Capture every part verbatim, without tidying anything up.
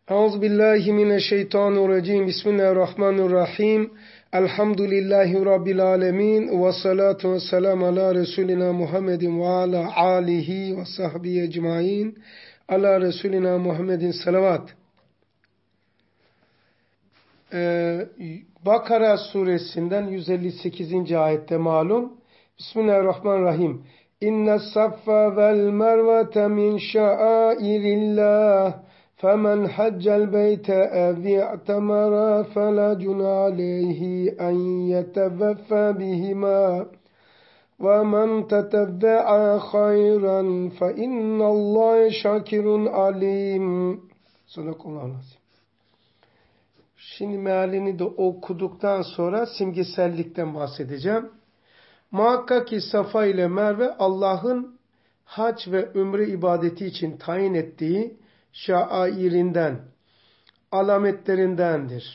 Euzubillahimineşşeytanirracim. Bismillahirrahmanirrahim. Elhamdülillahi Rabbil alemin. Ve salatu ve selamu ala Resulina Muhammedin ve ala alihi ve sahbihi ecmain. Ala Resulina Muhammedin salavat. Ee, Bakara suresinden yüz elli sekizinci ayette malum. Bismillahirrahmanirrahim. İnne saffa vel mervete min şairillah. فَمَنْ حَجَّ الْبَيْتَ اَوْ اعْتَمَرَ فَلَا جُنَاحَ عَلَيْهِ أَنْ يَطَّوَّفَ بِهِمَا وَمَنْ تَطَوَّعَ خَيْرًا فَإِنَّ اللّٰهَ شَاكِرٌ عَلِيمٌ. Sadakallahu aleyhi. Şimdi mealini de okuduktan sonra simgesellikten bahsedeceğim. Muhakkak ki Safa ile Merve Allah'ın hac ve ümre ibadeti için tayin ettiği şairinden, alametlerindendir.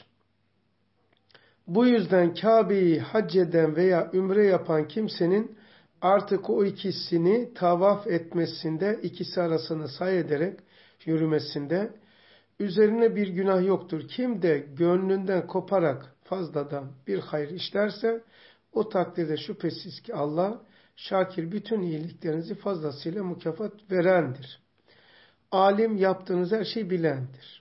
Bu yüzden Kabe'yi hac eden veya ümre yapan kimsenin artık o ikisini tavaf etmesinde, ikisi arasını say ederek yürümesinde üzerine bir günah yoktur. Kim de gönlünden koparak fazladan bir hayır işlerse o takdirde şüphesiz ki Allah şakir, bütün iyiliklerinizi fazlasıyla mükafat verendir. Alim, yaptığınız her şeyi bilendir.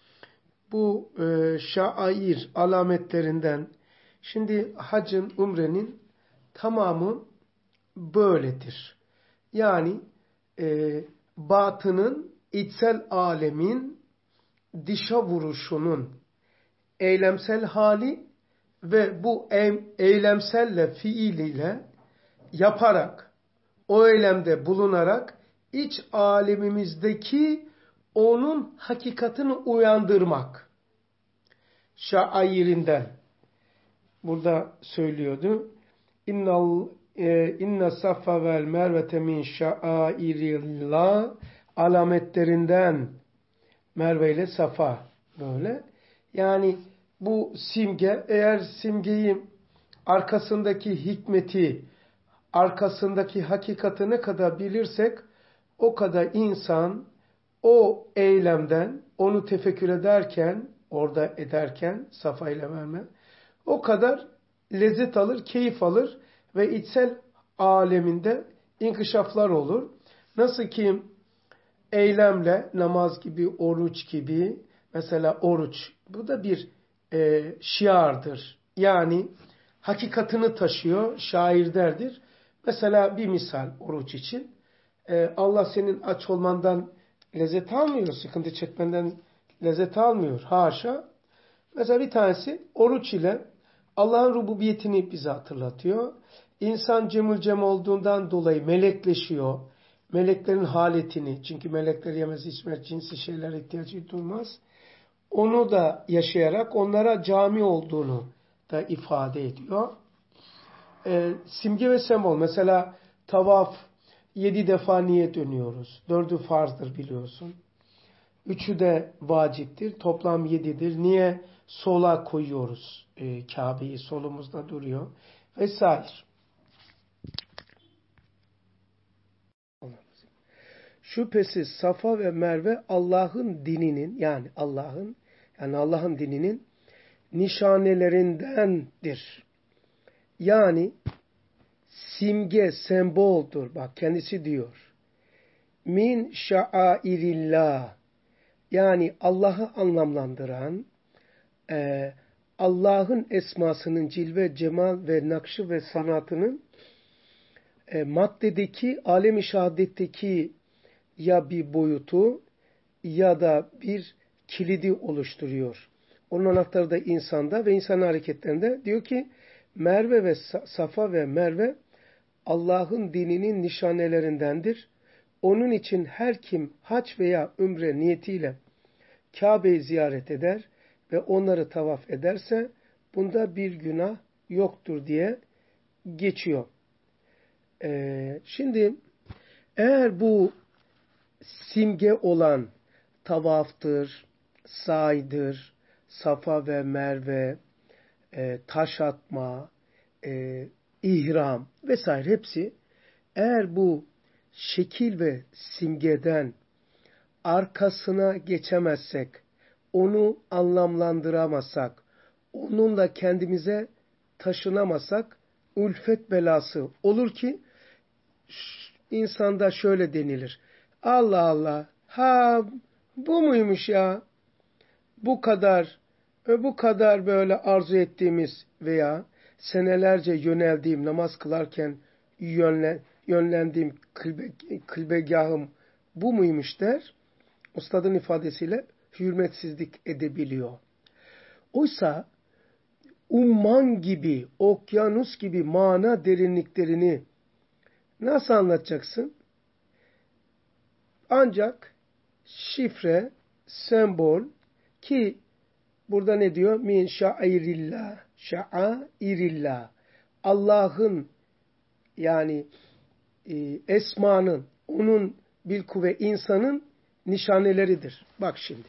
Bu e, şair alametlerinden, şimdi hacın, umrenin tamamı böyledir. Yani e, batının, içsel alemin dışa vuruşunun eylemsel hali ve bu eylemselle, fiil ile yaparak, o eylemde bulunarak İç alemimizdeki onun hakikatini uyandırmak. Şairinden. Burada söylüyordu. İnnal e, inne safa vel mervete min şairillah, alametlerinden Merve ile Safa, böyle. Yani bu simge, eğer simgeyi arkasındaki hikmeti, arkasındaki hakikati ne kadar bilirsek o kadar insan o eylemden, onu tefekkür ederken, orada ederken, Safa ile Merve, o kadar lezzet alır, keyif alır ve içsel aleminde inkişaflar olur. Nasıl ki eylemle, namaz gibi, oruç gibi, mesela oruç, bu da bir e, şiardır. Yani hakikatini taşıyor, şair derdir. Mesela bir misal oruç için. Allah senin aç olmandan lezzet almıyor, sıkıntı çekmenden lezzet almıyor. Haşa. Mesela bir tanesi oruç ile Allah'ın rububiyetini bize hatırlatıyor. İnsan cemül cem olduğundan dolayı melekleşiyor. Meleklerin haletini, çünkü melekler yemez, içmez, cinsi şeyler ihtiyacı duymaz. Onu da yaşayarak onlara cami olduğunu da ifade ediyor. E, simge ve sembol. Mesela tavaf, Yedi defa niye dönüyoruz? Dördü farzdır biliyorsun. Üçü de vaciptir. Toplam yedidir. Niye sola koyuyoruz? E, Kabe'yi solumuzda duruyor. Vesaire. Şüphesiz Safa ve Merve Allah'ın dininin, yani Allah'ın yani Allah'ın dininin nişanelerindendir. Yani simge, semboldur. Bak kendisi diyor. Min şairillah. Yani Allah'ı anlamlandıran, e, Allah'ın esmasının cilve, cemal ve nakşı ve sanatının e, maddedeki, alem-i şehadetteki ya bir boyutu ya da bir kilidi oluşturuyor. Onun anahtarı da insanda ve insan hareketlerinde. Diyor ki Merve ve Safa ve Merve Allah'ın dininin nişanelerindendir. Onun için her kim hac veya ümre niyetiyle Kabe'yi ziyaret eder ve onları tavaf ederse bunda bir günah yoktur diye geçiyor. Ee, şimdi eğer bu simge olan tavaftır, saydır, Safa ve Merve, e, taş atma, e, ihram vesaire hepsi, eğer bu şekil ve simgeden arkasına geçemezsek, onu anlamlandıramazsak, onunla kendimize taşınamasak, ülfet belası olur ki, insanda şöyle denilir. Allah Allah, ha bu muymuş ya? Bu kadar, bu kadar böyle arzu ettiğimiz veya senelerce yöneldiğim, namaz kılarken yönlen, yönlendiğim kılbe, kılbegahım bu muymuş der. Ustadın ifadesiyle hürmetsizlik edebiliyor. Oysa umman gibi, okyanus gibi mana derinliklerini nasıl anlatacaksın? Ancak şifre, sembol ki burada ne diyor? Min şairillah, şairillah. Allah'ın yani e, esmanın, onun bilkuvve insanın nişaneleridir. Bak şimdi.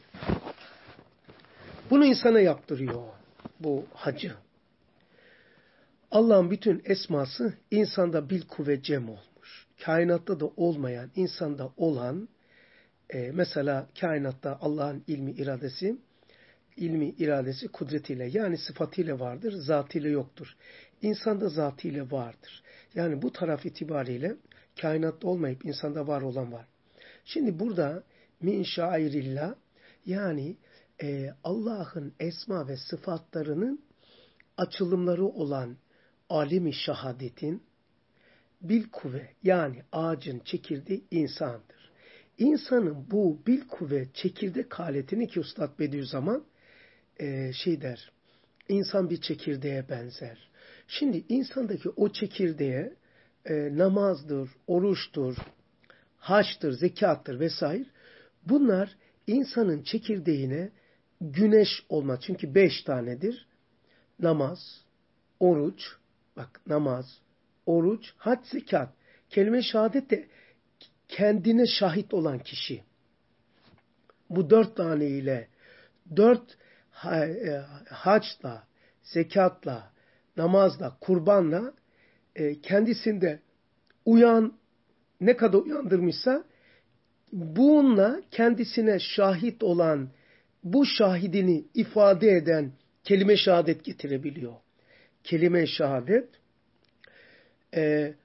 Bunu insana yaptırıyor bu hacı. Allah'ın bütün esması insanda bilkuvve cem olmuş. Kainatta da olmayan, insanda olan, e, mesela kainatta Allah'ın ilmi iradesi, ilmi iradesi kudretiyle yani sıfatıyla vardır, zatıyla yoktur. İnsanda zatıyla vardır. Yani bu taraf itibariyle kainatta olmayıp insanda var olan var. Şimdi burada min şairillah yani e, Allah'ın esma ve sıfatlarının açılımları olan alemi şahadetin bilkuvve yani ağacın çekirdeği insandır. İnsanın bu bilkuvve çekirdek haletini ki Üstad Bediüzzaman e, şey der, insan bir çekirdeğe benzer. Şimdi insandaki o çekirdeğe e, namazdır, oruçtur, haçtır, zekattır vesaire bunlar insanın çekirdeğine güneş olmaz. Çünkü beş tanedir. Namaz, oruç, bak namaz, oruç, hac, zekat. Kelime-i şehadet de kendine şahit olan kişi. Bu dört tane ile dört haçla, zekatla, namazla, kurbanla kendisinde uyan ne kadar uyandırmışsa bununla kendisine şahit olan bu şahidini ifade eden kelime-i şehadet getirebiliyor. Kelime-i şehadet e,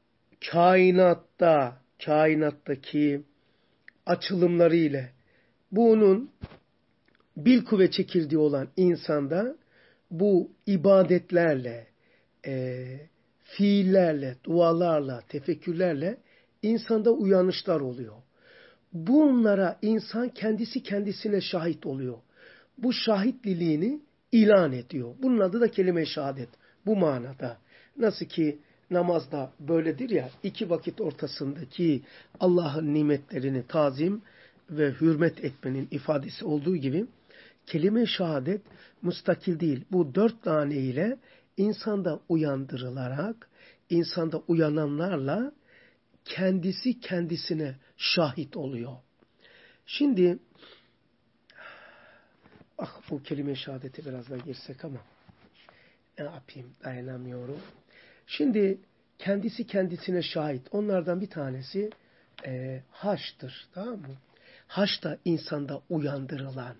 kainatta, kainattaki açılımları ile bunun bilkuvve çekirdeği olan insanda bu ibadetlerle, e, fiillerle, dualarla, tefekkürlerle insanda uyanışlar oluyor. Bunlara insan kendisi kendisine şahit oluyor. Bu şahitliliğini ilan ediyor. Bunun adı da kelime-i şehadet. Bu manada. Nasıl ki namazda böyledir ya, iki vakit ortasındaki Allah'ın nimetlerini tazim ve hürmet etmenin ifadesi olduğu gibi, kelime-i şehadet müstakil değil. Bu dört tane ile insanda uyandırılarak, insanda uyananlarla kendisi kendisine şahit oluyor. Şimdi ah bu kelime-i şehadete biraz daha girsek ama ne yapayım dayanamıyorum. Şimdi kendisi kendisine şahit. Onlardan bir tanesi e, haçtır. Tamam mı? Haç da insanda uyandırılan.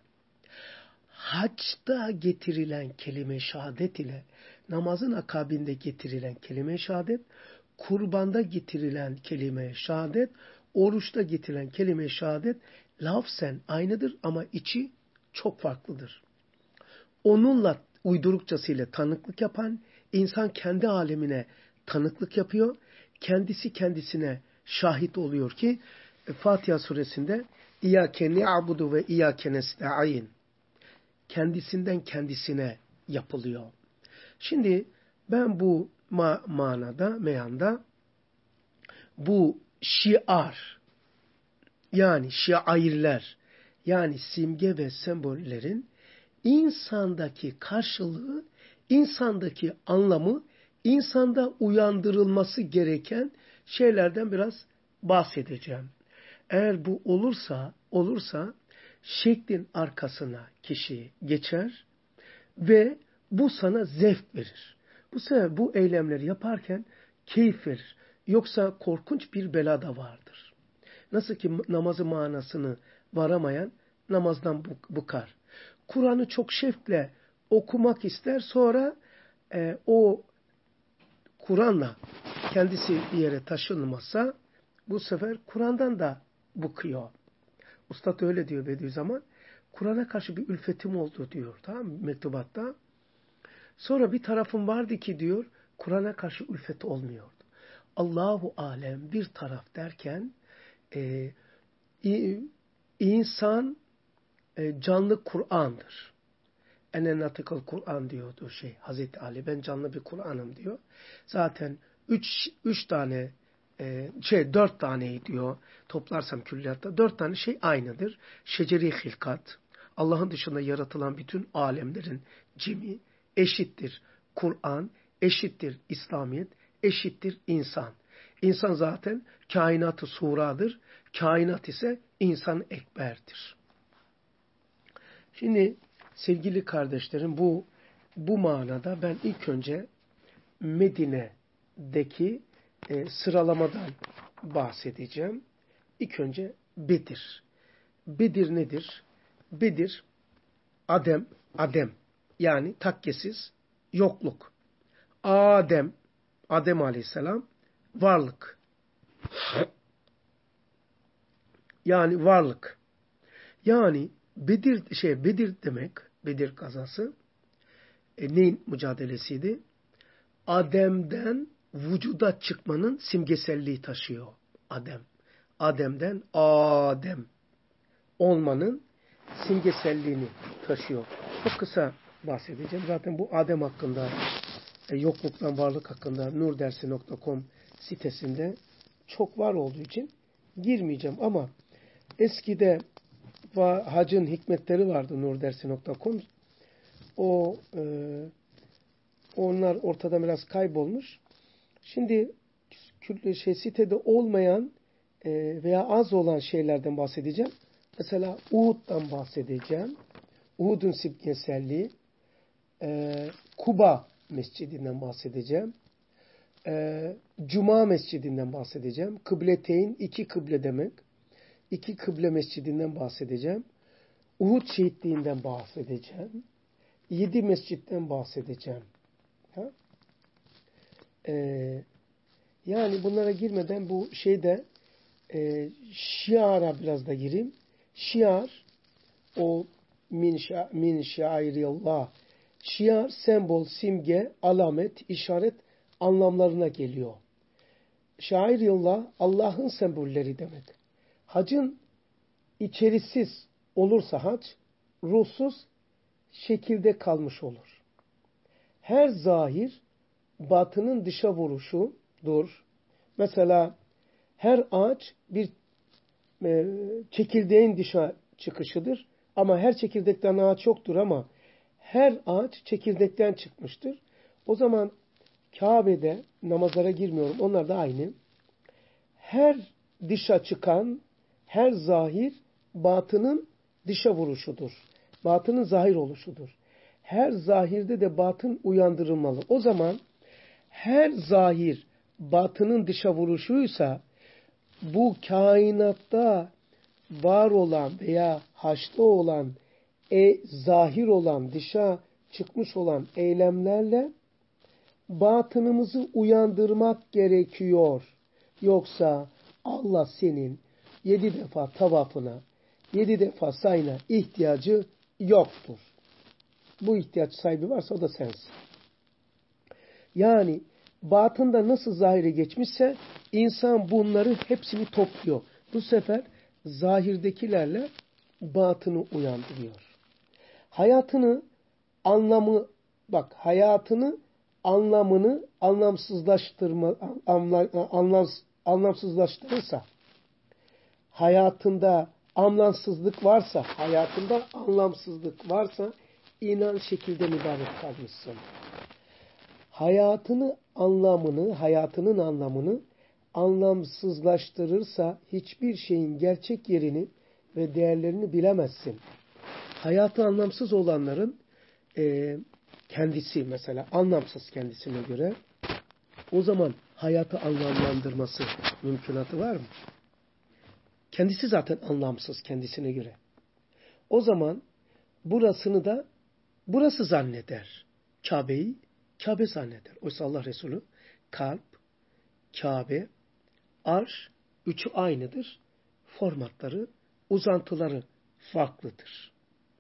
Haçta getirilen kelime-i şehadet ile namazın akabinde getirilen kelime-i şehadet, kurbanda getirilen kelime-i şehadet, oruçta getirilen kelime-i şehadet lafzen aynıdır ama içi çok farklıdır. Onunla uydurukçasıyla tanıklık yapan insan kendi alemine tanıklık yapıyor. Kendisi kendisine şahit oluyor ki Fatiha suresinde İyyâke ni'abudu ve İyyâke nesta'in kendisinden kendisine yapılıyor. Şimdi ben bu ma manada, meyanda bu şiar yani şairler yani simge ve sembollerin insandaki karşılığı, insandaki anlamı, insanda uyandırılması gereken şeylerden biraz bahsedeceğim. Eğer bu olursa, olursa şeklin arkasına kişi geçer ve bu sana zevk verir. Bu sefer bu eylemleri yaparken keyif verir. Yoksa korkunç bir bela da vardır. Nasıl ki namazı manasını varamayan namazdan bıkar. Kur'an'ı çok şevkle okumak ister, sonra e, o Kur'an'la kendisi bir yere taşınmazsa bu sefer Kur'an'dan da bıkıyor. Ustad öyle diyor Bediüzzaman. Kur'an'a karşı bir ülfetim oldu diyor, tamam mı, mektubatta. Sonra bir tarafım vardı ki diyor, Kur'an'a karşı ülfet olmuyordu. Allahu alem bir taraf derken e, insan e, canlı Kur'an'dır. Ene natıkal Kur'an diyordu şey Hazreti Ali. Ben canlı bir Kur'an'ım diyor. Zaten üç, üç tane e, şey dört taneyi diyor. Toplarsam külliyatta dört tane şey aynıdır. Şeceri hilkat. Allah'ın dışında yaratılan bütün alemlerin cimi eşittir. Kur'an eşittir. İslamiyet eşittir insan. İnsan zaten kainatı suradır. Kainat ise insan ekberdir. Şimdi sevgili kardeşlerim, bu bu manada ben ilk önce Medine'deki e, sıralamadan bahsedeceğim. İlk önce Bedir. Bedir nedir? Bedir Adem, Adem yani takkesiz yokluk. Adem, Adem Aleyhisselam varlık. Yani varlık. Yani Bedir şey Bedir demek, Bedir kazası e, neyin mücadelesiydi? Adem'den vücuda çıkmanın simgeselliği taşıyor Adem. Adem'den Adem olmanın simgeselliğini taşıyor. Çok kısa bahsedeceğim. Zaten bu Adem hakkında, e, yokluktan varlık hakkında nurdersi nokta com sitesinde çok var olduğu için girmeyeceğim ama eskide hacın hikmetleri vardı nurdersi nokta com. O e, onlar ortada biraz kaybolmuş. Şimdi şey, sitede olmayan e, veya az olan şeylerden bahsedeceğim. Mesela Uhud'dan bahsedeceğim. Uhud'un simgeselliği, e, Kuba Mescidinden bahsedeceğim. E, Cuma Mescidinden bahsedeceğim. Kıbleteyn, iki kıble demek. İki kıble mescidinden bahsedeceğim. Uhud şehitliğinden bahsedeceğim. Yedi mescitten bahsedeceğim. Ha? Ee, yani bunlara girmeden bu şeyde e, şiara biraz da gireyim. Şiar o min, şa, min şairillah. Şiar sembol, simge, alamet, işaret anlamlarına geliyor. Şairillah Allah'ın sembolleri demek. Hacın içerisiz olursa hac, ruhsuz şekilde kalmış olur. Her zahir batının dışa vuruşudur. Mesela her ağaç bir e, çekirdeğin dışa çıkışıdır. Ama her çekirdekten ağaç yoktur ama her ağaç çekirdekten çıkmıştır. O zaman Kabe'de namazlara girmiyorum. Onlar da aynı. Her dışa çıkan, her zahir batının dışa vuruşudur. Batının zahir oluşudur. Her zahirde de batın uyandırılmalı. O zaman her zahir batının dışa vuruşuysa bu kainatta var olan veya haşta olan, e, zahir olan, dışa çıkmış olan eylemlerle batınımızı uyandırmak gerekiyor. Yoksa Allah senin yedi defa tavafına, yedi defa sayına ihtiyacı yoktur. Bu ihtiyaç sahibi varsa o da sensin. Yani batında nasıl zahire geçmişse insan bunları hepsini topluyor. Bu sefer zahirdekilerle batını uyandırıyor. Hayatını, anlamı, bak hayatını, anlamını anlamsızlaştırma, anlam, anlam, anlamsızlaştırırsa, hayatında anlamsızlık varsa, hayatında anlamsızlık varsa inan şekilde mübarek kalmışsın. Hayatını, anlamını, hayatının anlamını anlamsızlaştırırsa hiçbir şeyin gerçek yerini ve değerlerini bilemezsin. Hayatı anlamsız olanların e, kendisi mesela anlamsız kendisine göre, o zaman hayatı anlamlandırması mümkünatı var mı? Kendisi zaten anlamsız kendisine göre. O zaman burasını da burası zanneder. Kabe'yi Kabe zanneder. Oysa Allah Resulü kalp, Kabe, arş, üçü aynıdır. Formatları, uzantıları farklıdır.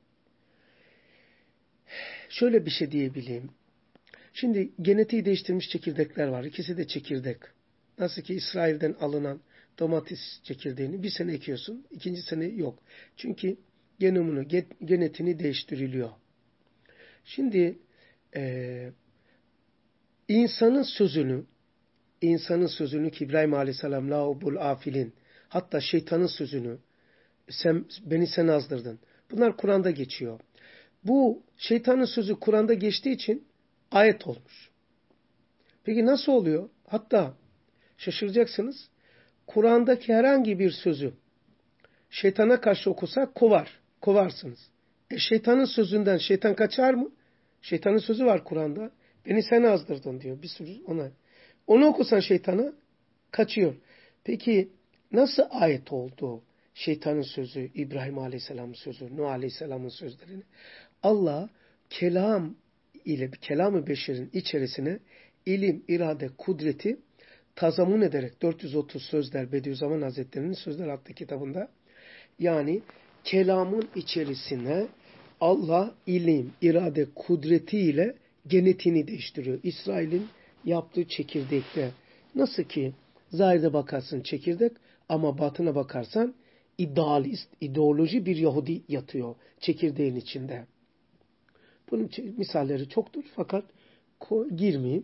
Şöyle bir şey diyebileyim. Şimdi genetiği değiştirmiş çekirdekler var. İkisi de çekirdek. Nasıl ki İsrail'den alınan domates çekirdeğini bir sene ekiyorsun, ikinci sene yok. Çünkü genomunu, genetiğini değiştiriliyor. Şimdi e, insanın sözünü, insanın sözünü ki İbrahim Aleyhisselam laubul afilin, hatta şeytanın sözünü, sen, beni sen azdırdın. Bunlar Kur'an'da geçiyor. Bu şeytanın sözü Kur'an'da geçtiği için ayet olmuş. Peki nasıl oluyor? Hatta şaşıracaksınız. Kur'an'daki herhangi bir sözü şeytana karşı okusak kovar. Kovarsınız. E şeytanın sözünden şeytan kaçar mı? Şeytanın sözü var Kur'an'da. Beni sen azdırdın diyor. Bir sürü ona. Onu okusan şeytana kaçıyor. Peki nasıl ayet oldu şeytanın sözü, İbrahim Aleyhisselam'ın sözü, Nuh Aleyhisselam'ın sözlerini? Allah kelam ile kelam-ı beşerin içerisine ilim, irade, kudreti tazamun ederek dört yüz otuz sözler Bediüzzaman Hazretleri'nin Sözler adlı kitabında, yani kelamın içerisine Allah ilim, irade, kudretiyle genetiğini değiştiriyor. İsrail'in yaptığı çekirdekte nasıl ki zahirde bakarsın çekirdek ama batına bakarsan idealist, ideoloji bir Yahudi yatıyor çekirdeğin içinde. Bunun misalleri çoktur fakat girmeyeyim.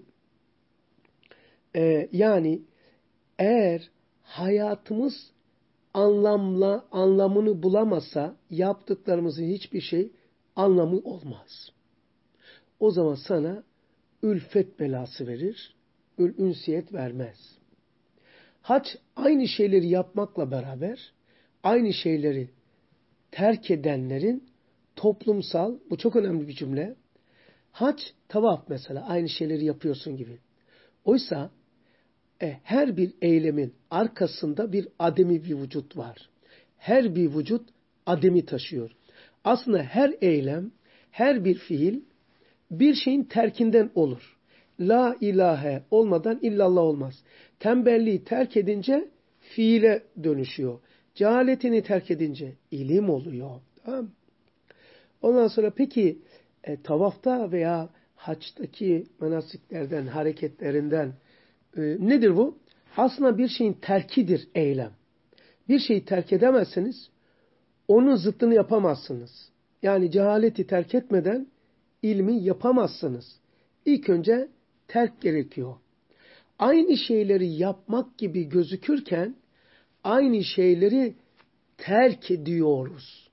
Ee, yani eğer hayatımız anlamla anlamını bulamasa yaptıklarımızın hiçbir şey anlamı olmaz. O zaman sana ülfet belası verir, ünsiyet vermez. Hac aynı şeyleri yapmakla beraber aynı şeyleri terk edenlerin toplumsal, bu çok önemli bir cümle. Hac, tavaf mesela aynı şeyleri yapıyorsun gibi. Oysa e, her bir eylemin arkasında bir ademi bir vücut var. Her bir vücut ademi taşıyor. Aslında her eylem, her bir fiil bir şeyin terkinden olur. La ilahe olmadan illallah olmaz. Tembelliği terk edince fiile dönüşüyor. Cehaletini terk edince ilim oluyor. Tamam. Ondan sonra peki e, tavafta veya haçtaki menasiklerden, hareketlerinden e, nedir bu? Aslında bir şeyin terkidir eylem. Bir şeyi terk edemezseniz onun zıttını yapamazsınız. Yani cehaleti terk etmeden ilmi yapamazsınız. İlk önce terk gerekiyor. Aynı şeyleri yapmak gibi gözükürken aynı şeyleri terk ediyoruz.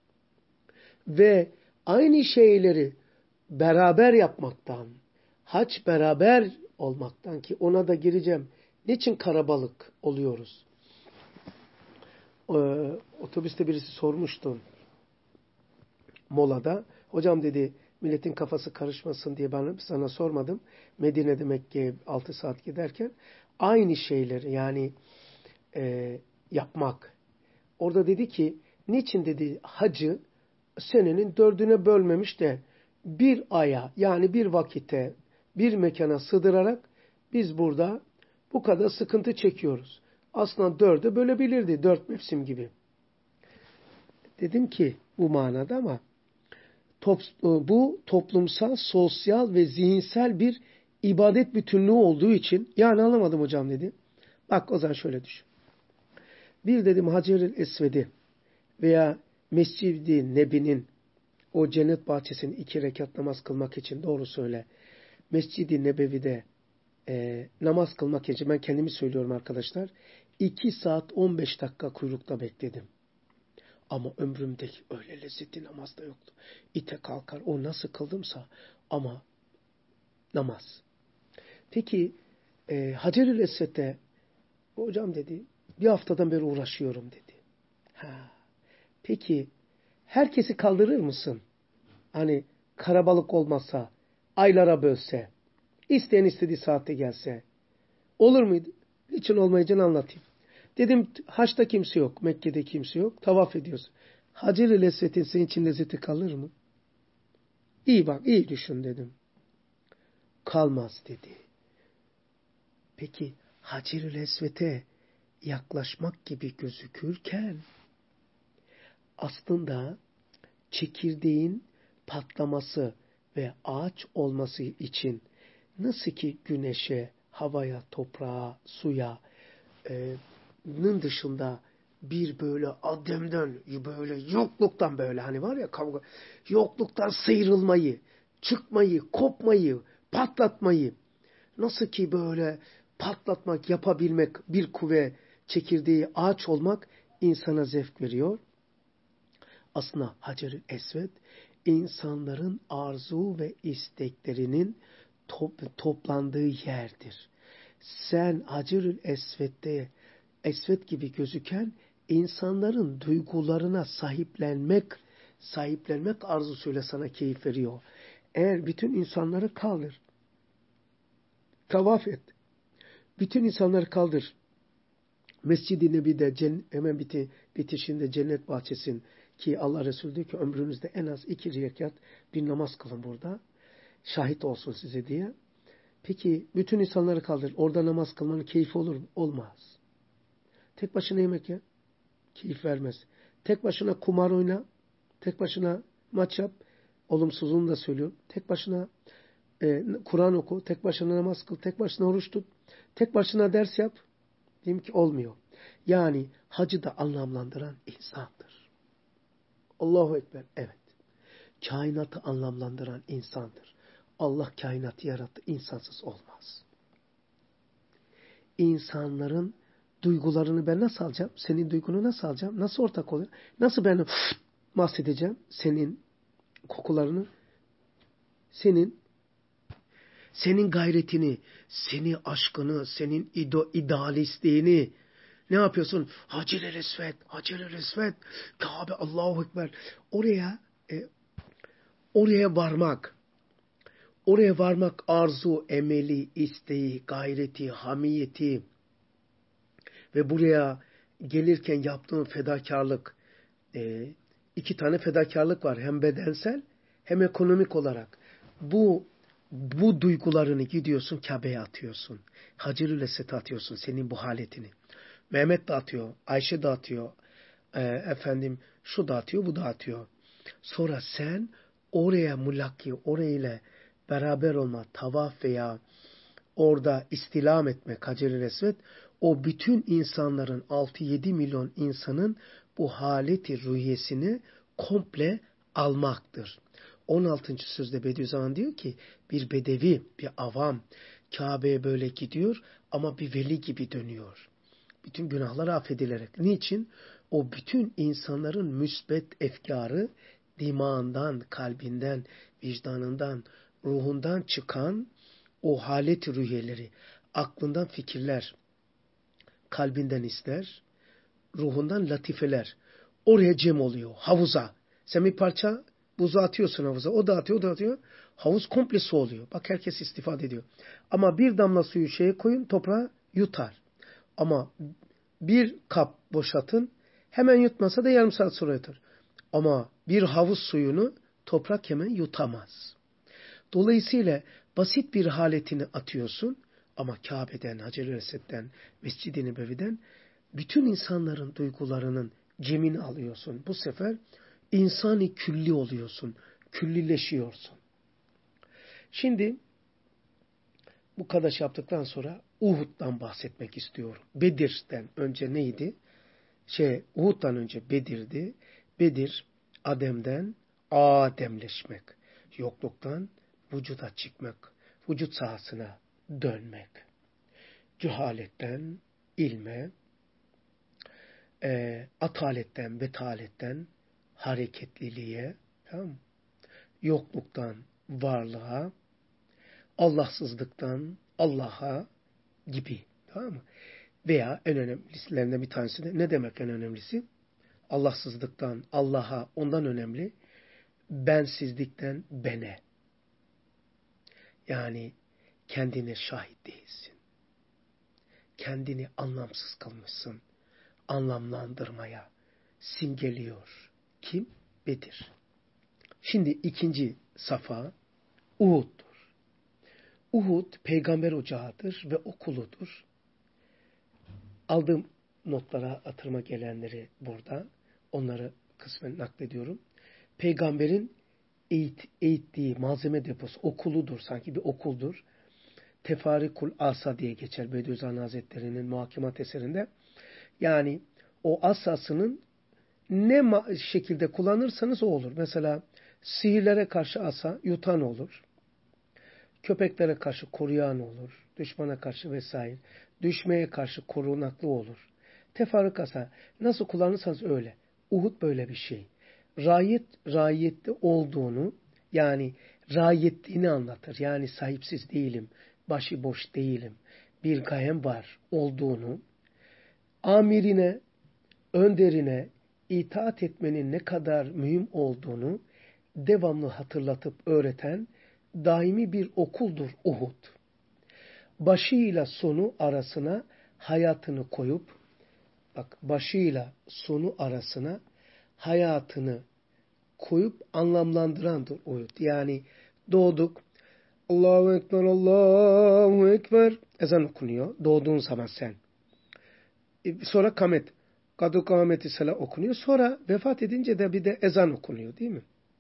Ve aynı şeyleri beraber yapmaktan, hac beraber olmaktan ki ona da gireceğim. Niçin karabalık oluyoruz? Ee, otobüste birisi sormuştu molada. Hocam dedi milletin kafası karışmasın diye ben sana sormadım. Medine'de Mekke'ye altı saat giderken aynı şeyleri yani e, yapmak. Orada dedi ki niçin dedi hacı senenin dördüne bölmemiş de bir aya yani bir vakite bir mekana sığdırarak biz burada bu kadar sıkıntı çekiyoruz. Aslında dörde bölebilirdi. Dört mevsim gibi. Dedim ki bu manada ama top, bu toplumsal, sosyal ve zihinsel bir ibadet bütünlüğü olduğu için yani anlamadım hocam dedi. Bak o zaman şöyle düşün. Bir dedim Hacer-i Esved'i veya Mescid-i Nebi'nin o cennet bahçesini iki rekat namaz kılmak için doğru söyle. Mescid-i Nebevi'de e, namaz kılmak için ben kendimi söylüyorum arkadaşlar. iki saat on beş dakika kuyrukta bekledim. Ama ömrümde öyle lezzetli namaz da yoktu. İte kalkar o nasıl kıldımsa ama namaz. Peki e, Hacer-ül Esved'de hocam dedi bir haftadan beri uğraşıyorum dedi. Ha. Peki herkesi kaldırır mısın? Hani karabalık olmasa, aylara bölse, isteyen istediği saatte gelse olur muydu? Niçin olmayacağını anlatayım. Dedim haçta kimse yok, Mekke'de kimse yok, tavaf ediyorsun. Hacer-ül Esved'in senin için lezzeti kalır mı? İyi bak, iyi düşün dedim. Kalmaz dedi. Peki Hacer-ül Esved'e yaklaşmak gibi gözükürken aslında çekirdeğin patlaması ve ağaç olması için nasıl ki güneşe, havaya, toprağa, suya e, nın dışında bir böyle ademden, böyle yokluktan böyle hani var ya kavga, yokluktan sıyrılmayı, çıkmayı, kopmayı, patlatmayı, nasıl ki böyle patlatmak, yapabilmek, bir kuvve çekirdeği ağaç olmak insana zevk veriyor. Aslında Hacer-ül Esved insanların arzu ve isteklerinin top, toplandığı yerdir. Sen Hacer-ül Esved'de Esved gibi gözüken insanların duygularına sahiplenmek, sahiplenmek arzusuyla sana keyif veriyor. Eğer bütün insanları kaldır, tavaf et, bütün insanları kaldır. Mescid-i Nebi'de hemen biti, bitişinde cennet bahçesin ki Allah Resulü diyor ki ömrünüzde en az iki rekat bir namaz kılın burada. Şahit olsun size diye. Peki bütün insanları kaldır. Orada namaz kılmanın keyfi olur mu? Olmaz. Tek başına yemek ye. Keyif vermez. Tek başına kumar oyna. Tek başına maç yap. Olumsuzluğunu da söylüyorum. Tek başına e, Kur'an oku. Tek başına namaz kıl. Tek başına oruç tut. Tek başına ders yap. Diyeyim ki olmuyor. Yani hacı da anlamlandıran insandır. Allahu Ekber. Evet. Kainatı anlamlandıran insandır. Allah kainatı yarattı. İnsansız olmaz. İnsanların duygularını ben nasıl alacağım? Senin duygunu nasıl alacağım? Nasıl ortak oluyor? Nasıl ben bahsedeceğim? Senin kokularını, senin senin gayretini, senin aşkını, senin ido, idealistliğini ne yapıyorsun? Hacer-ül Esved, Hacer-ül Esved, Kabe, Allahu Ekber. Oraya e, oraya varmak, oraya varmak arzu, emeli, isteği, gayreti, hamiyeti ve buraya gelirken yaptığın fedakarlık, e, iki tane fedakarlık var. Hem bedensel hem ekonomik olarak. Bu bu duygularını gidiyorsun Kabe'ye atıyorsun. Hacer-ül Esved'e atıyorsun senin bu haletini. Mehmet de atıyor, Ayşe de atıyor, e, efendim şu da atıyor, bu da atıyor. Sonra sen oraya mulakki, orayla beraber olma, tavaf veya orada istilam etmek Hacer-ül Esved, o bütün insanların altı yedi milyon insanın bu haleti ruhiyesini komple almaktır. on altıncı sözde Bediüzzaman diyor ki bir bedevi, bir avam Kabe'ye böyle gidiyor ama bir veli gibi dönüyor. Bütün günahlar affedilerek. Niçin? O bütün insanların müsbet efkarı dimağından, kalbinden, vicdanından, ruhundan çıkan o halet ruhiyeleri, aklından fikirler, kalbinden hisler, ruhundan latifeler. Oraya cem oluyor. Havuza. Sen bir parça buzu atıyorsun havuza. O da atıyor, o da atıyor. Havuz komple su oluyor. Bak herkes istifade ediyor. Ama bir damla suyu şeye koyun, toprağa yutar. Ama bir kap boşaltın, hemen yutmasa da yarım saat sonra yutar. Ama bir havuz suyunu toprak hemen yutamaz. Dolayısıyla basit bir haletini atıyorsun ama Kabe'den, Hacer-ül Esved'den, Mescid-i Nebevi'den bütün insanların duygularının cemini alıyorsun. Bu sefer insani külli oluyorsun, küllileşiyorsun. Şimdi bu kadar şey yaptıktan sonra Uhud'dan bahsetmek istiyorum. Bedir'den önce neydi? Şey, Uhud'dan önce Bedir'di. Bedir, Adem'den Ademleşmek. Yokluktan vücuda çıkmak. Vücut sahasına dönmek. Cehaletten ilme, e, ataletten, betaletten hareketliliğe, tamam mı? Yokluktan varlığa, Allahsızlıktan Allah'a gibi. Tamam mı? Veya en önemlilerinden bir tanesi de ne demek en önemlisi? Allahsızlıktan Allah'a ondan önemli. Bensizlikten bene. Yani kendine şahit değilsin. Kendini anlamsız kılmışsın. Anlamlandırmaya simgeliyor Kim? Bedir. Şimdi ikinci safa Uhud'dur. Uhud peygamber ocağıdır ve okuludur. Aldığım notlara hatırıma gelenleri burada. Onları kısmen naklediyorum. Peygamberin eğit, eğittiği malzeme deposu okuludur. Sanki bir okuldur. Tefarikul Asa diye geçer Bediüzzaman Hazretleri'nin muhakemat eserinde. Yani o asasının ne şekilde kullanırsanız o olur. Mesela sihirlere karşı asa yutan olur. Köpeklere karşı koruyan olur. Düşmana karşı vesaire. Düşmeye karşı korunaklı olur. Tefarruk asa. Nasıl kullanırsanız öyle. Uhud böyle bir şey. Rayet, rayette olduğunu yani rayetliğini anlatır. Yani sahipsiz değilim. Başıboş değilim. Bir gayem var olduğunu amirine, önderine itaat etmenin ne kadar mühim olduğunu devamlı hatırlatıp öğreten daimi bir okuldur Uhud. Başıyla sonu arasına hayatını koyup, bak başıyla sonu arasına hayatını koyup anlamlandırandır Uhud. Yani doğduk, Allahu Ekber, Allahu Ekber ezan okunuyor. Doğduğun zaman sen. Sonra kamet. Kadu kâmeti sala okunuyor. Sonra vefat edince de bir de ezan okunuyor değil mi?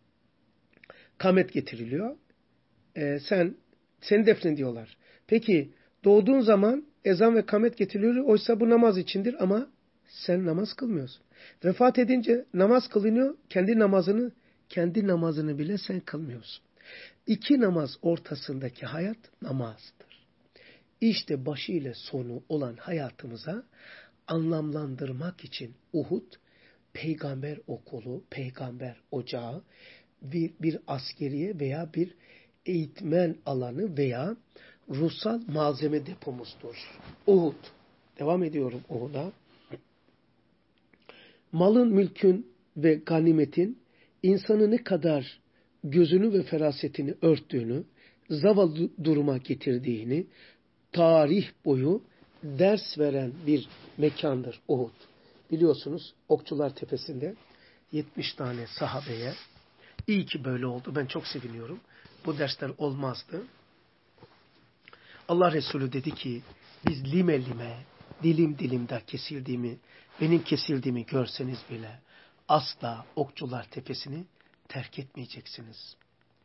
Kamet getiriliyor. Ee, sen seni defnediyorlar. Peki doğduğun zaman ezan ve kamet getiriliyor. Oysa bu namaz içindir ama sen namaz kılmıyorsun. Vefat edince namaz kılınıyor. Kendi namazını kendi namazını bile sen kılmıyorsun. İki namaz ortasındaki hayat namazdır. İşte başı ile sonu olan hayatımıza anlamlandırmak için Uhud, peygamber okulu, peygamber ocağı, bir, bir askeriye veya bir eğitmen alanı veya ruhsal malzeme depomuzdur. Uhud. Devam ediyorum Uhud'a. Malın, mülkün ve ganimetin insanı ne kadar gözünü ve ferasetini örttüğünü, zavallı duruma getirdiğini, tarih boyu ders veren bir mekandır Uhud. Biliyorsunuz Okçular Tepesi'nde yetmiş tane sahabeye, iyi ki böyle oldu, ben çok seviniyorum. Bu dersler olmazdı. Allah Resulü dedi ki, biz lime lime, dilim dilimde kesildiğimi, benim kesildiğimi görseniz bile asla Okçular Tepesi'ni terk etmeyeceksiniz.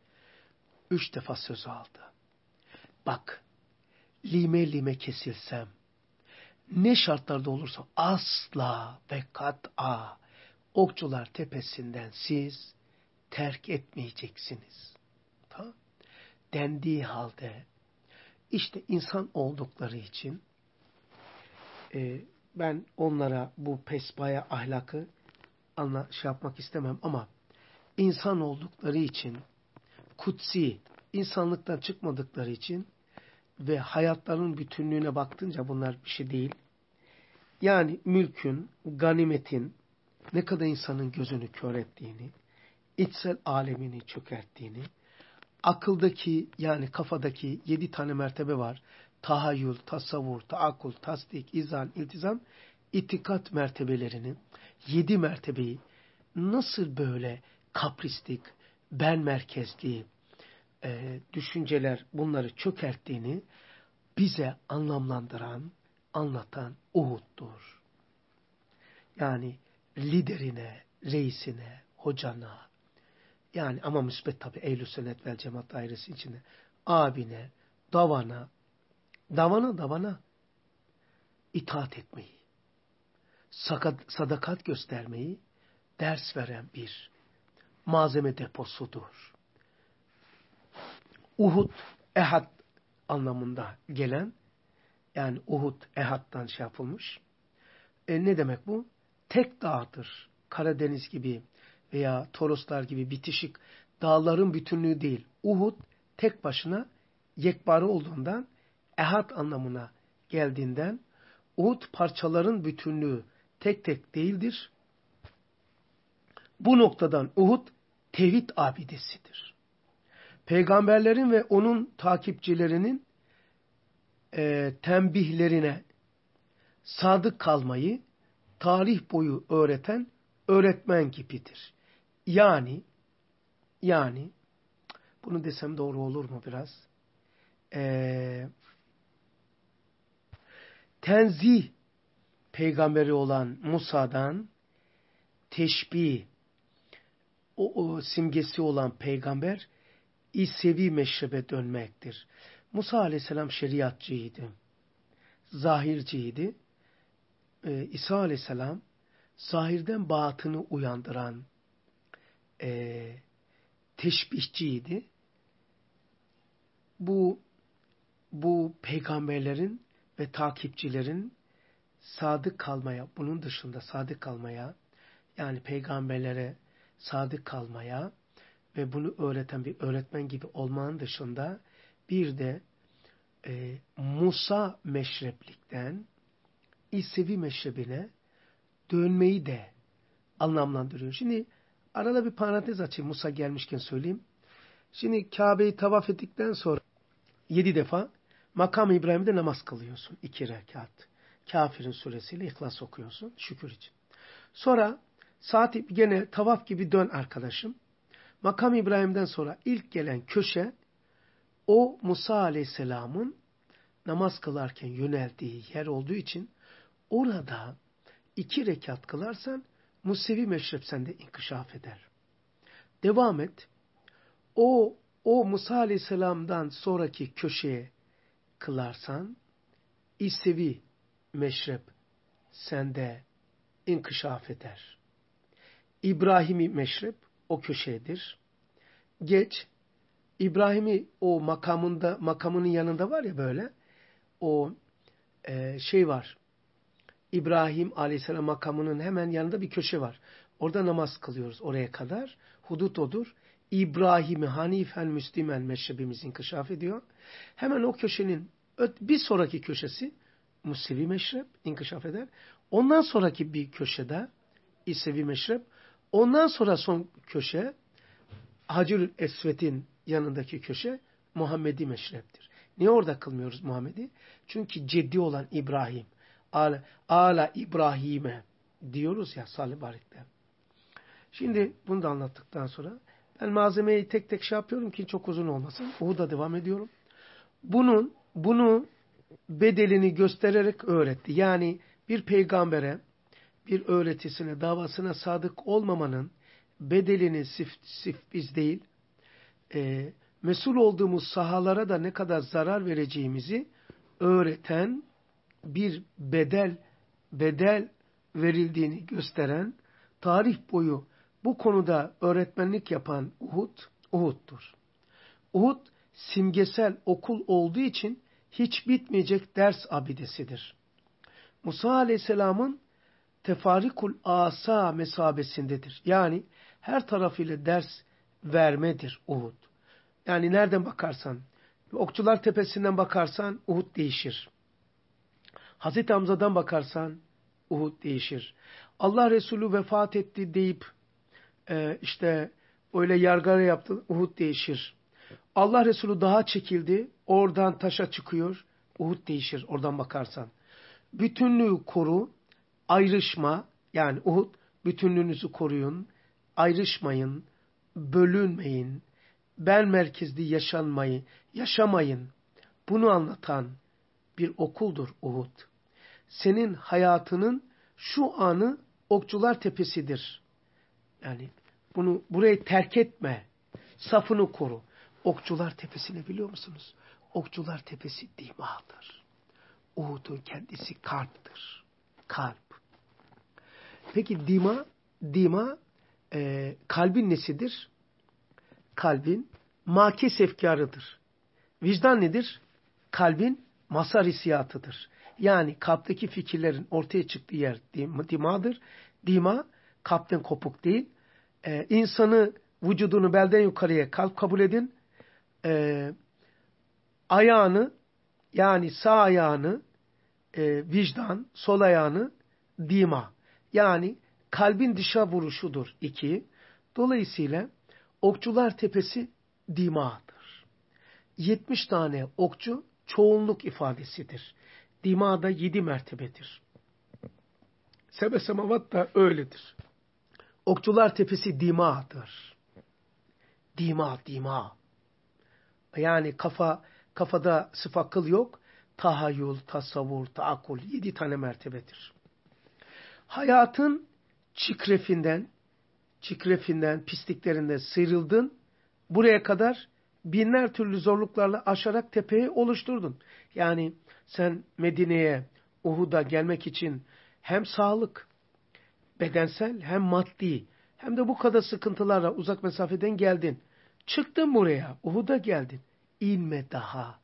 Üç defa söz aldı. Bak, lime lime kesilsem, ne şartlarda olursa asla ve kat'a Okçular Tepesi'nden siz terk etmeyeceksiniz. Tamam? Dendiği halde işte insan oldukları için e, ben onlara bu pesbaya ahlakı anla, şey yapmak istemem ama insan oldukları için kutsi, insanlıktan çıkmadıkları için ve hayatlarının bütünlüğüne baktınca bunlar bir şey değil. Yani mülkün, ganimetin ne kadar insanın gözünü kör ettiğini, içsel alemini çökerttiğini, akıldaki yani kafadaki yedi tane mertebe var. Tahayyül, tasavvur, taakkul, tasdik, izan, iltizam, itikat mertebelerinin yedi mertebeyi nasıl böyle kapristik, ben merkezli e, düşünceler bunları çökerttiğini bize anlamlandıran, anlatan Uhud'dur. Yani liderine, reisine, hocana, yani ama müsbet tabi Ehl-i Sünnet vel Cemaat dairesi içinde abine, davana, davana davana itaat etmeyi, sadakat göstermeyi ders veren bir malzeme deposudur. Uhud, ehad anlamında gelen, yani Uhud ehaddan şey yapılmış. E ne demek bu? Tek dağdır. Karadeniz gibi veya Toroslar gibi bitişik dağların bütünlüğü değil. Uhud tek başına yekpare olduğundan, ehad anlamına geldiğinden, Uhud parçaların bütünlüğü tek tek değildir. Bu noktadan Uhud tevhid abidesidir. Peygamberlerin ve onun takipçilerinin e, tembihlerine sadık kalmayı tarih boyu öğreten öğretmen gibidir. Yani, yani, bunu desem doğru olur mu biraz? Ee, tenzih peygamberi olan Musa'dan teşbih, o, o simgesi olan peygamber İsevi meşrebe dönmektir. Musa aleyhisselam şeriatçıydı. Zahirciydi. Ee, İsa aleyhisselam zahirden batını uyandıran e, teşbihçiydi. Bu bu peygamberlerin ve takipçilerin sadık kalmaya, bunun dışında sadık kalmaya, yani peygamberlere sadık kalmaya ve bunu öğreten bir öğretmen gibi olmanın dışında bir de e, Musa meşreplikten İsevi meşrebine dönmeyi de anlamlandırıyor. Şimdi arada bir parantez açayım, Musa gelmişken söyleyeyim. Şimdi Kabe'yi tavaf ettikten sonra yedi defa makam İbrahim'de namaz kılıyorsun. iki rekat. Kafirin suresiyle İhlas okuyorsun. Şükür için. Sonra saat gene tavaf gibi dön arkadaşım. Makam İbrahim'den sonra ilk gelen köşe o Musa Aleyhisselam'ın namaz kılarken yöneldiği yer olduğu için orada iki rekat kılarsan Musevi meşrep sende inkişaf eder. Devam et. O o Musa Aleyhisselam'dan sonraki köşeye kılarsan İsevi meşrep sende inkişaf eder. İbrahimi meşrep o köşedir. Geç İbrahim'i o makamında makamının yanında var ya böyle o e, şey var. İbrahim Aleyhisselam makamının hemen yanında bir köşe var. Orada namaz kılıyoruz oraya kadar. Hudut odur. İbrahim'i Hanifen Müslüman meşrebimiz inkişaf ediyor. Hemen o köşenin bir sonraki köşesi Musevi meşrep inkişaf eder. Ondan sonraki bir köşede İsevi meşrep. Ondan sonra son köşe Hacerül Esved'in yanındaki köşe Muhammedi meşreptir. Niye orada kılmıyoruz Muhammedi? Çünkü ceddi olan İbrahim. Ala, ala İbrahim'e diyoruz ya Salih Barik'te. Şimdi bunu da anlattıktan sonra ben malzemeyi tek tek şey yapıyorum ki çok uzun olmasın. Uhud'a devam ediyorum. Bunun bunu bedelini göstererek öğretti. Yani bir peygambere, bir öğretisine, davasına sadık olmamanın bedelini sif, sif biz değil, e, mesul olduğumuz sahalara da ne kadar zarar vereceğimizi öğreten bir bedel bedel verildiğini gösteren, tarih boyu bu konuda öğretmenlik yapan Uhud, Uhud'dur. Uhud simgesel okul olduğu için hiç bitmeyecek ders abidesidir. Musa Aleyhisselam'ın tefarikul asa mesabesindedir. Yani her tarafıyla ders vermedir Uhud. Yani nereden bakarsan, Okçular Tepesi'nden bakarsan Uhud değişir. Hazreti Hamza'dan bakarsan Uhud değişir. Allah Resulü vefat etti deyip e, işte öyle yargara yaptı, Uhud değişir. Allah Resulü dağa çekildi, oradan taşa çıkıyor, Uhud değişir oradan bakarsan. Bütünlüğü koru, ayrışma, yani Uhud bütünlüğünüzü koruyun, ayrışmayın, bölünmeyin, ben merkezli yaşanmayı, yaşamayın. Bunu anlatan bir okuldur Uhud. Senin hayatının şu anı Okçular Tepesi'dir. Yani bunu burayı terk etme. Safını koru. Okçular Tepesi'ni biliyor musunuz? Okçular Tepesi dimadır. Uhud'un kendisi kalptir. Kalp. Peki dima, dima e, kalbin nesidir? Kalbin makes efkarıdır. Vicdan nedir? Kalbin mazhar hissiyatıdır. Yani kalpteki fikirlerin ortaya çıktığı yer dimadır. Dima kalpten kopuk değil. Ee, insanı vücudunu belden yukarıya kalp kabul edin. Ee, ayağını yani sağ ayağını e, vicdan, sol ayağını dima. Yani kalbin dışa vuruşudur iki. Dolayısıyla Okçular Tepesi dimadır. yetmiş tane okçu çoğunluk ifadesidir. Dima'da yedi mertebedir. Sebe semavat da öyledir. Okçular Tepesi dima'dır. Dima, dima. Yani kafa, kafada sırf akıl yok. Tahayyül, tasavvur, taakkul yedi tane mertebedir. Hayatın çikrefinden, çikrefinden, pisliklerinden sıyrıldın. Buraya kadar binler türlü zorluklarla aşarak tepeyi oluşturdun. Yani sen Medine'ye, Uhud'a gelmek için hem sağlık, bedensel hem maddi, hem de bu kadar sıkıntılarla uzak mesafeden geldin. Çıktın buraya, Uhud'a geldin. İnme daha.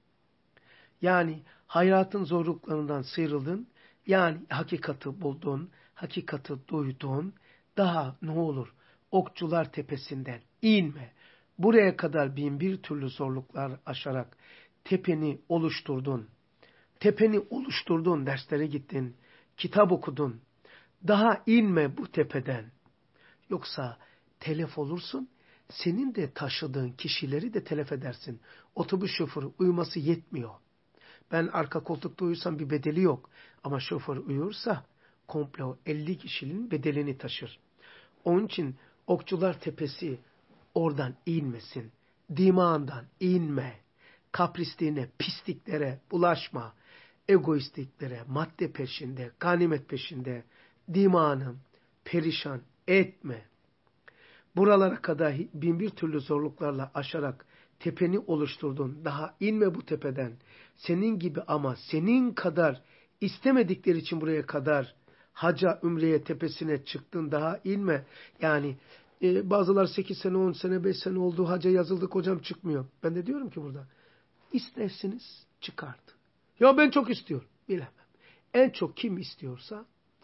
Yani hayatın zorluklarından sıyrıldın. Yani hakikati buldun, hakikati duydun. Daha ne olur? Okçular Tepesi'nden inme. Buraya kadar bin bir türlü zorluklar aşarak tepeni oluşturdun. Tepeni oluşturdun, derslere gittin, kitap okudun. Daha inme bu tepeden. Yoksa telef olursun, senin de taşıdığın kişileri de telef edersin. Otobüs şoförü uyuması yetmiyor. Ben arka koltukta uyursam bir bedeli yok. Ama şoför uyursa komple o elli kişinin bedelini taşır. Onun için Okçular Tepesi oradan inmesin. Dimağından inme. Kaprisliğine, pisliklere bulaşma. Egoistliklere, madde peşinde, ganimet peşinde dimağını perişan etme. Buralara kadar bin bir türlü zorluklarla aşarak tepeni oluşturdun. Daha inme bu tepeden. Senin gibi ama senin kadar istemedikleri için buraya kadar haca, ümreye, tepesine çıktın. Daha inme. Yani e, bazılar sekiz sene, on sene, beş sene oldu. Haca yazıldık hocam çıkmıyor. Ben de diyorum ki burada. İstersiniz çıkart. Ya ben çok istiyorum. Bilemem. En çok kim istiyorsa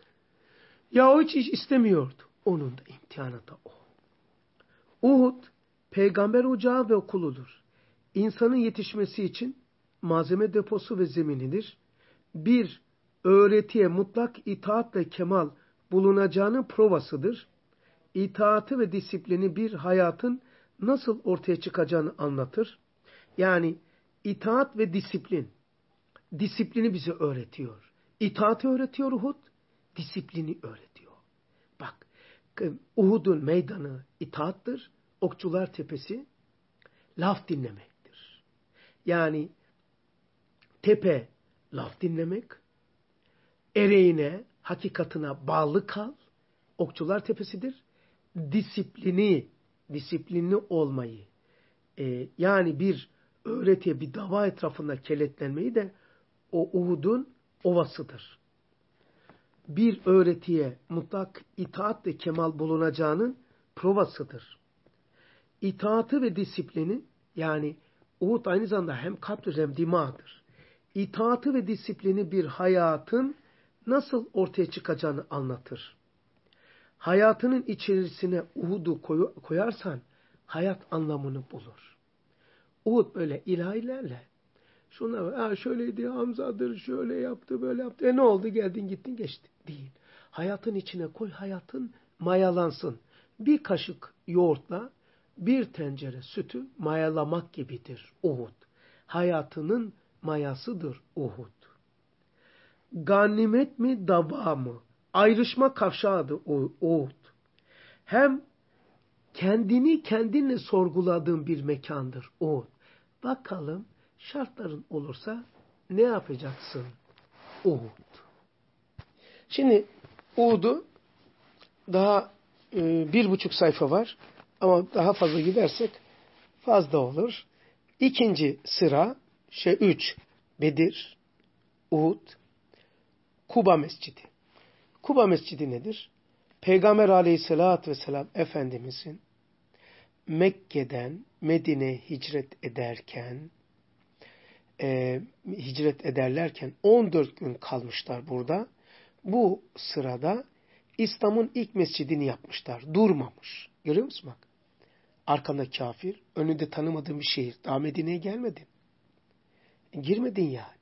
ya o hiç, hiç istemiyordu. Onun da imtihanı da o. Uhud, peygamber ocağı ve okuludur. İnsanın yetişmesi için malzeme deposu ve zeminidir. Bir, öğretiye mutlak itaat ve kemal bulunacağının provasıdır. İtaati ve disiplini bir hayatın nasıl ortaya çıkacağını anlatır. Yani itaat ve disiplin. Disiplini bize öğretiyor. İtaati öğretiyor Uhud, disiplini öğretiyor. Bak, Uhud'un meydanı itaattır. Okçular Tepesi laf dinlemektir. Yani tepe laf dinlemek, ereğine, hakikatına bağlı kal. Okçular Tepesi'dir. Disiplini, disiplinli olmayı, e, yani bir öğretiye, bir dava etrafında kenetlenmeyi de o Uhud'un ovasıdır. Bir öğretiye mutlak itaat ve kemal bulunacağının provasıdır. İtaatı ve disiplini, yani Uhud aynı zamanda hem kalptir hem dimağdır. İtaatı ve disiplini bir hayatın nasıl ortaya çıkacağını anlatır. Hayatının içerisine Uhud'u koyarsan hayat anlamını bulur. Uhud böyle ilahilerle, şuna ha şöyleydi, Hamza'dır, şöyle yaptı, böyle yaptı. E ne oldu? Geldin, gittin, geçti. Değil. Hayatın içine koy, hayatın mayalansın. Bir kaşık yoğurtla bir tencere sütü mayalamak gibidir Uhud. Hayatının mayasıdır Uhud. Ganimet mi, dava mı? Ayrışma kavşağıdır Uhud. Hem kendini kendinle sorguladığın bir mekandır Uhud. Bakalım şartların olursa ne yapacaksın Uhud? Şimdi Uhud'u daha e, bir buçuk sayfa var ama daha fazla gidersek fazla olur. İkinci sıra şey üç Bedir, Uhud, Kuba Mescidi. Kuba Mescidi nedir? Peygamber Aleyhisselatü Vesselam Efendimizin Mekke'den Medine'ye hicret ederken e, hicret ederlerken on dört gün kalmışlar burada. Bu sırada İslam'ın ilk mescidini yapmışlar. Durmamış. Görüyor musun bak? Arkanda kafir, önünde tanımadığın bir şehir. Daha Medine'ye gelmedin. E, girmedin yani.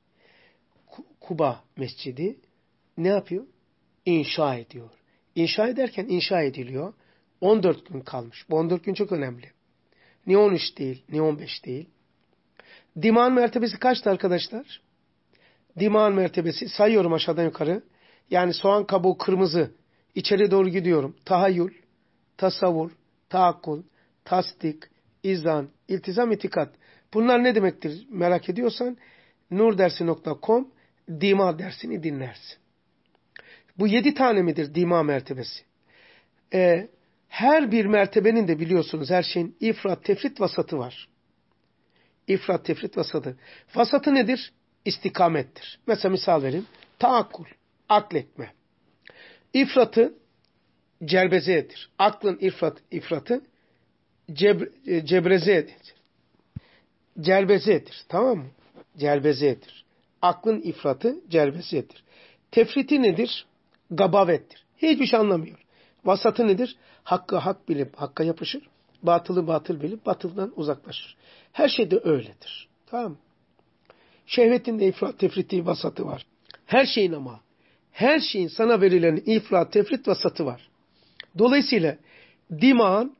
Kuba Mescidi ne yapıyor? İnşa ediyor. İnşa ederken inşa ediliyor. on dört gün kalmış. Bu on dört gün çok önemli. Niye on üç değil, niye on beş değil? Dimağın mertebesi kaçtı arkadaşlar? Dimağın mertebesi sayıyorum aşağıdan yukarı. Yani soğan kabuğu kırmızı İçeri doğru gidiyorum. Tahayyül, tasavvur, taakkul, tasdik, izan, iltizam, itikat. Bunlar ne demektir merak ediyorsan nurdersi nokta com dima dersini dinlersin. Bu yedi tane midir dima mertebesi? Ee, her bir mertebenin de biliyorsunuz her şeyin ifrat, tefrit, vasatı var. İfrat, tefrit, vasatı. Vasatı nedir? İstikamettir. Mesela misal vereyim. Taakkul, akletme. İfratı cerbezedir. Aklın ifrat, ifratı ceb, cebrezedir. Cerbezedir. Tamam mı? Cerbezedir. Aklın ifratı cerbezedir. Tefriti nedir? Gabavettir. Hiçbir şey anlamıyor. Vasatı nedir? Hakkı hak bilip hakka yapışır. Batılı batıl bilip batıldan uzaklaşır. Her şey de öyledir. Tamam mı? Şehvetin de ifrat, tefriti, vasatı var. Her şeyin ama, her şeyin sana verilen ifrat, tefrit, vasatı var. Dolayısıyla dimağın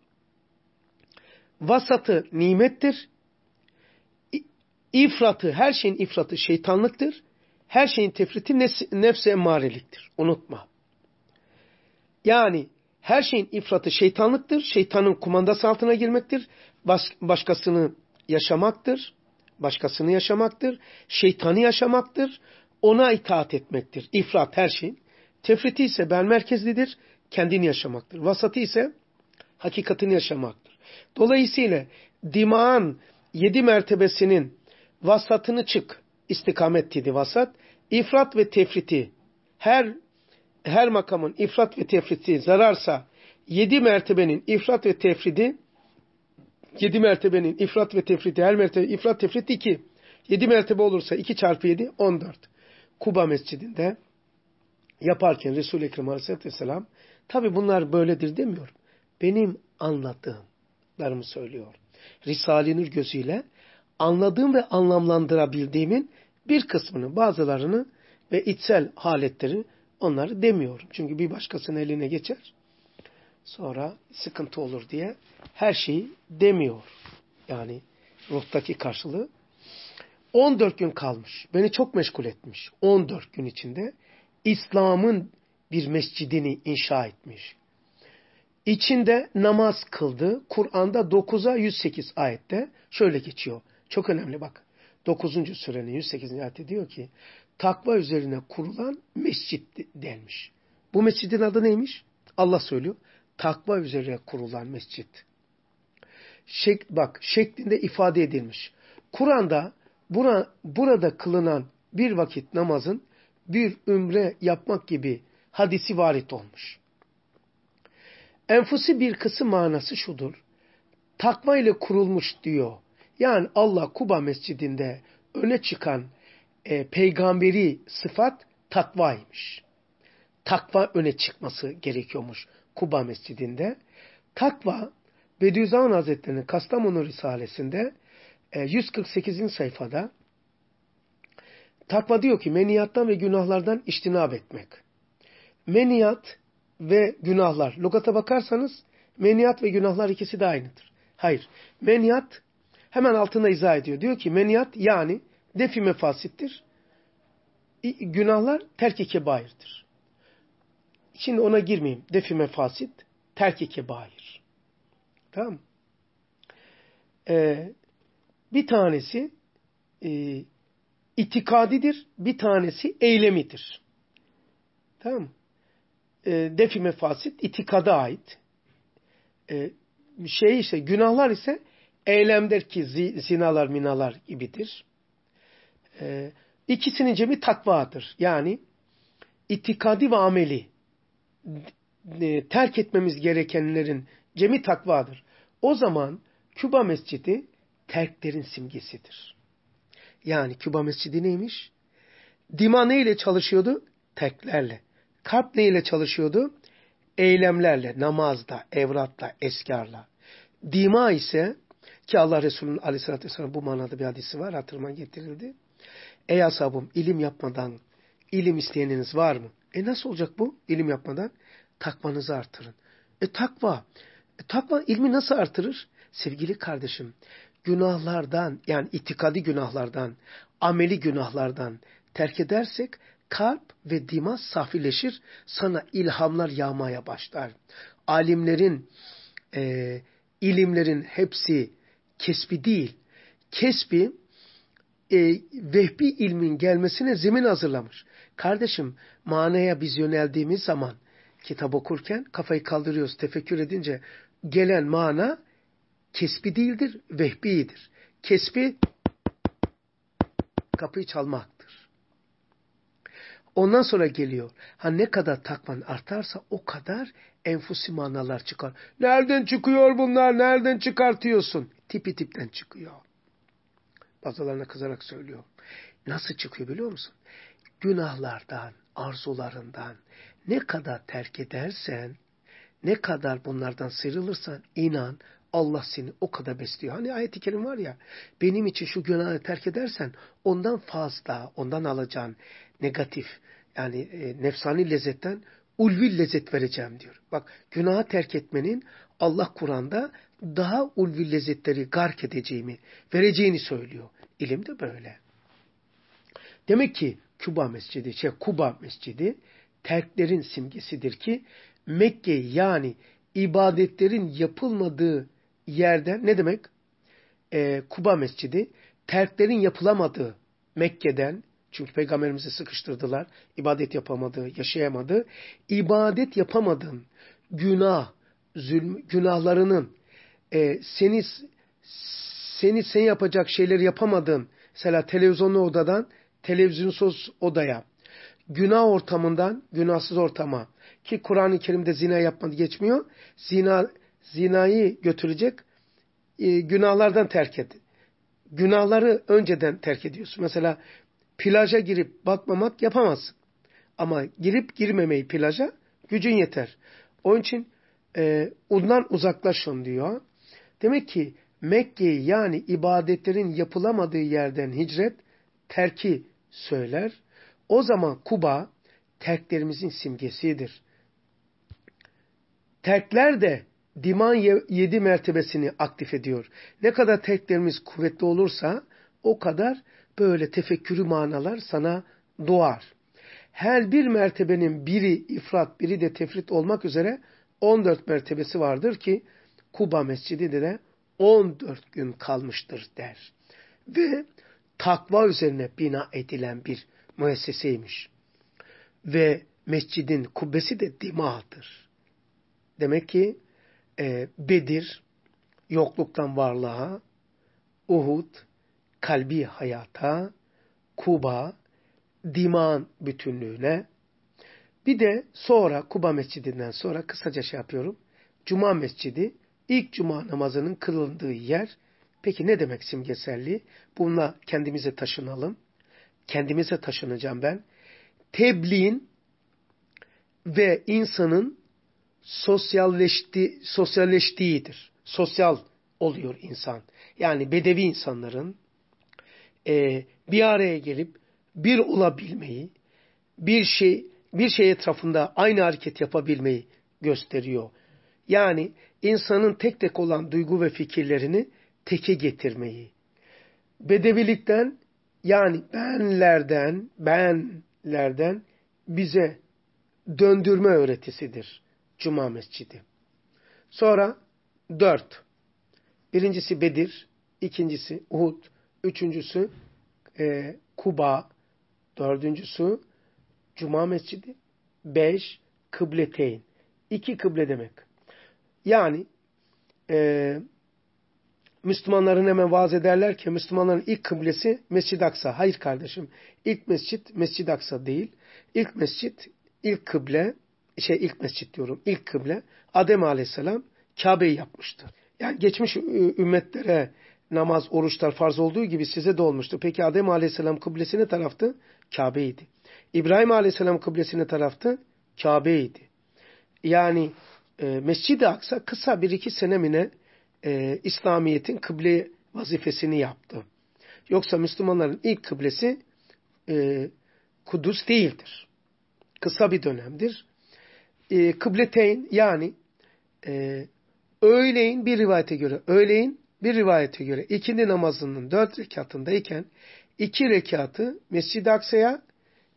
vasatı nimettir. İfratı, her şeyin ifratı şeytanlıktır. Her şeyin tefriti nefs-i emmareliktir. Unutma. Yani her şeyin ifratı şeytanlıktır. Şeytanın kumandası altına girmektir. Baş, başkasını yaşamaktır. Başkasını yaşamaktır. Şeytanı yaşamaktır. Ona itaat etmektir. İfrat her şeyin. Tefriti ise ben merkezlidir. Kendini yaşamaktır. Vasatı ise hakikatini yaşamaktır. Dolayısıyla dimağın yedi mertebesinin vasatını çık. İstikamet dedi vasat. İfrat ve tefriti. Her her makamın ifrat ve tefriti zararsa yedi mertebenin ifrat ve tefridi yedi mertebenin ifrat ve tefriti her mertebe ifrat tefriti iki. yedi mertebe olursa iki çarpı yedi on dört. Kuba Mescidinde yaparken Resul-i Ekrem Aleyhisselatü Vesselam tabi bunlar böyledir demiyorum. Benim anlattığımlarımı söylüyor. Risale-i Nur gözüyle anladığım ve anlamlandırabildiğimin bir kısmını, bazılarını ve içsel haletleri onları demiyorum. Çünkü bir başkasının eline geçer. Sonra sıkıntı olur diye her şeyi demiyor. Yani ruhtaki karşılığı. on dört gün kalmış. Beni çok meşgul etmiş. on dört gün içinde İslam'ın bir mescidini inşa etmiş. İçinde namaz kıldı. Kur'an'da dokuza yüz sekiz ayette şöyle geçiyor. Çok önemli bak. dokuzuncu surenin yüz sekizinci ayette diyor ki takva üzerine kurulan mescit denmiş. Bu mescidin adı neymiş? Allah söylüyor. Takva üzerine kurulan mescit. Şek, bak şeklinde ifade edilmiş. Kur'an'da bura, burada kılınan bir vakit namazın bir ümre yapmak gibi hadisi varit olmuş. Enfusi bir kısım manası şudur. Takva ile kurulmuş diyor. Yani Allah Kuba Mescidinde öne çıkan e, peygamberi sıfat takvaymış. Takva öne çıkması gerekiyormuş Kuba Mescidinde. Takva Bediüzzaman Hazretleri'nin Kastamonu Risalesi'nde e, yüz kırk sekizinci sayfada takva diyor ki meniyattan ve günahlardan içtinab etmek. Meniyat ve günahlar. Lugata bakarsanız meniyat ve günahlar ikisi de aynıdır. Hayır. Meniyat hemen altında izah ediyor. Diyor ki meniyat yani defi mefasittir. Günahlar terk-i kebairdir. Şimdi ona girmeyeyim. Defi mefasit, terk-i kebair. Tamam mı? Ee, bir tanesi e, itikadidir. Bir tanesi eylemidir. Tamam mı? E, defi mefasit itikada ait. E, şey ise günahlar ise eylemdir ki zinalar minalar gibidir. E, ikisinin cemi takvadır. Yani itikadi ve ameli e, terk etmemiz gerekenlerin cemi takvadır. O zaman Küba Mescidi terklerin simgesidir. Yani Küba Mescidi neymiş? Dima neyle çalışıyordu? Terklerle. Kalp neyle çalışıyordu? Eylemlerle, namazla, evratla, eskarla. Dima ise ki Allah Resulü'nün aleyhissalatü vesselam bu manada bir hadisi var, hatırıma getirildi. Ey ashabım ilim yapmadan ilim isteyeniniz var mı? E nasıl olacak bu? İlim yapmadan takvanızı artırın. E takva. E, takva ilmi nasıl artırır? Sevgili kardeşim, günahlardan yani itikadi günahlardan, ameli günahlardan terk edersek kalp ve dima safileşir, sana ilhamlar yağmaya başlar. Alimlerin, e, ilimlerin hepsi kesbi değil. Kesbi, e, vehbi ilmin gelmesine zemin hazırlamış. Kardeşim, manaya biz yöneldiğimiz zaman, kitap okurken kafayı kaldırıyoruz, tefekkür edince gelen mana kesbi değildir, vehbidir. Kesbi kapıyı çalmaktır. Ondan sonra geliyor. Ha ne kadar takvan artarsa o kadar enfusi manalar çıkar. Nereden çıkıyor bunlar? Nereden çıkartıyorsun? Tipi tipten çıkıyor. Bazılarına kızarak söylüyor. Nasıl çıkıyor biliyor musun? Günahlardan, arzularından ne kadar terk edersen, ne kadar bunlardan sıyrılırsan inan Allah seni o kadar besliyor. Hani ayet-i kerim var ya, benim için şu günahı terk edersen ondan fazla, ondan alacağın negatif yani e, nefsani lezzetten ulvi lezzet vereceğim diyor. Bak, günahı terk etmenin Allah Kur'an'da daha ulvi lezzetleri gark edeceğimi, vereceğini söylüyor. İlim de böyle. Demek ki Kuba Mescidi, şey Kuba Mescidi terklerin simgesidir ki Mekke yani ibadetlerin yapılmadığı yerden ne demek? Ee, Kuba Mescidi terklerin yapılamadığı Mekke'den, çünkü Peygamberimizi sıkıştırdılar, ibadet yapamadı, yaşayamadı. İbadet yapamadın, günah, zulm, günahlarının e, seni seni sen yapacak şeyleri yapamadın. Mesela televizyonlu odadan televizyonsuz odaya, günah ortamından günahsız ortama, ki Kur'an-ı Kerim'de zina yapmadı geçmiyor. Zina zinayı götürecek e, günahlardan terk et. Günahları önceden terk ediyorsun. Mesela plaja girip batmamak yapamazsın. Ama girip girmemeyi plaja gücün yeter. Onun için e, ondan uzaklaşın diyor. Demek ki Mekke yani ibadetlerin yapılamadığı yerden hicret terki söyler. O zaman Kuba terklerimizin simgesidir. Terkler de diman yedi mertebesini aktif ediyor. Ne kadar terklerimiz kuvvetli olursa o kadar böyle tefekkürü manalar sana doğar. Her bir mertebenin biri ifrat, biri de tefrit olmak üzere on dört mertebesi vardır ki Kuba Mescidi de on dört gün kalmıştır der. Ve takva üzerine bina edilen bir müesseseymiş. Ve mescidin kubbesi de dimadır. Demek ki e, Bedir, yokluktan varlığa, Uhud, kalbi hayata, Kuba, diman bütünlüğüne, bir de sonra Kuba Mescidi'nden sonra kısaca şey yapıyorum. Cuma Mescidi, ilk cuma namazının kılındığı yer. Peki ne demek simgeselliği? Bununla kendimize taşınalım. Kendimize taşınacağım ben. Tebliğin ve insanın sosyalleşti, sosyalleştiğidir. Sosyal oluyor insan. Yani bedevi insanların e, bir araya gelip bir olabilmeyi, bir şey bir şey etrafında aynı hareket yapabilmeyi gösteriyor. Yani insanın tek tek olan duygu ve fikirlerini teke getirmeyi. Bedevilikten yani benlerden, benlerden bize döndürme öğretisidir Cuma Mescidi. Sonra dört. Birincisi Bedir, ikincisi Uhud, üçüncüsü e, Kuba, dördüncüsü Cuma Mescidi, beş Kıbleteyn. İki kıble demek. Yani e, Müslümanların hemen vaaz ederler ki Müslümanların ilk kıblesi Mescid-i Aksa. Hayır kardeşim. İlk mescit Mescid-i Aksa değil. İlk mescit, ilk kıble, şey ilk mescit diyorum. İlk kıble Adem Aleyhisselam Kabe'yi yapmıştı. Yani geçmiş ümmetlere namaz, oruçlar farz olduğu gibi size de olmuştu. Peki Adem Aleyhisselam kıblesi ne taraftı? Kabe'ydi. İbrahim Aleyhisselam kıblesi ne taraftı? Kabe'ydi. Yani e, Mescid-i Aksa kısa bir iki sene mi ne e, İslamiyet'in kıble vazifesini yaptı. Yoksa Müslümanların ilk kıblesi e, Kudüs değildir. Kısa bir dönemdir. E, Kıbleteyn yani e, öğleyin bir rivayete göre, öğleyin bir rivayete göre ikindi namazının dört rekatındayken iki rekatı Mescid-i Aksa'ya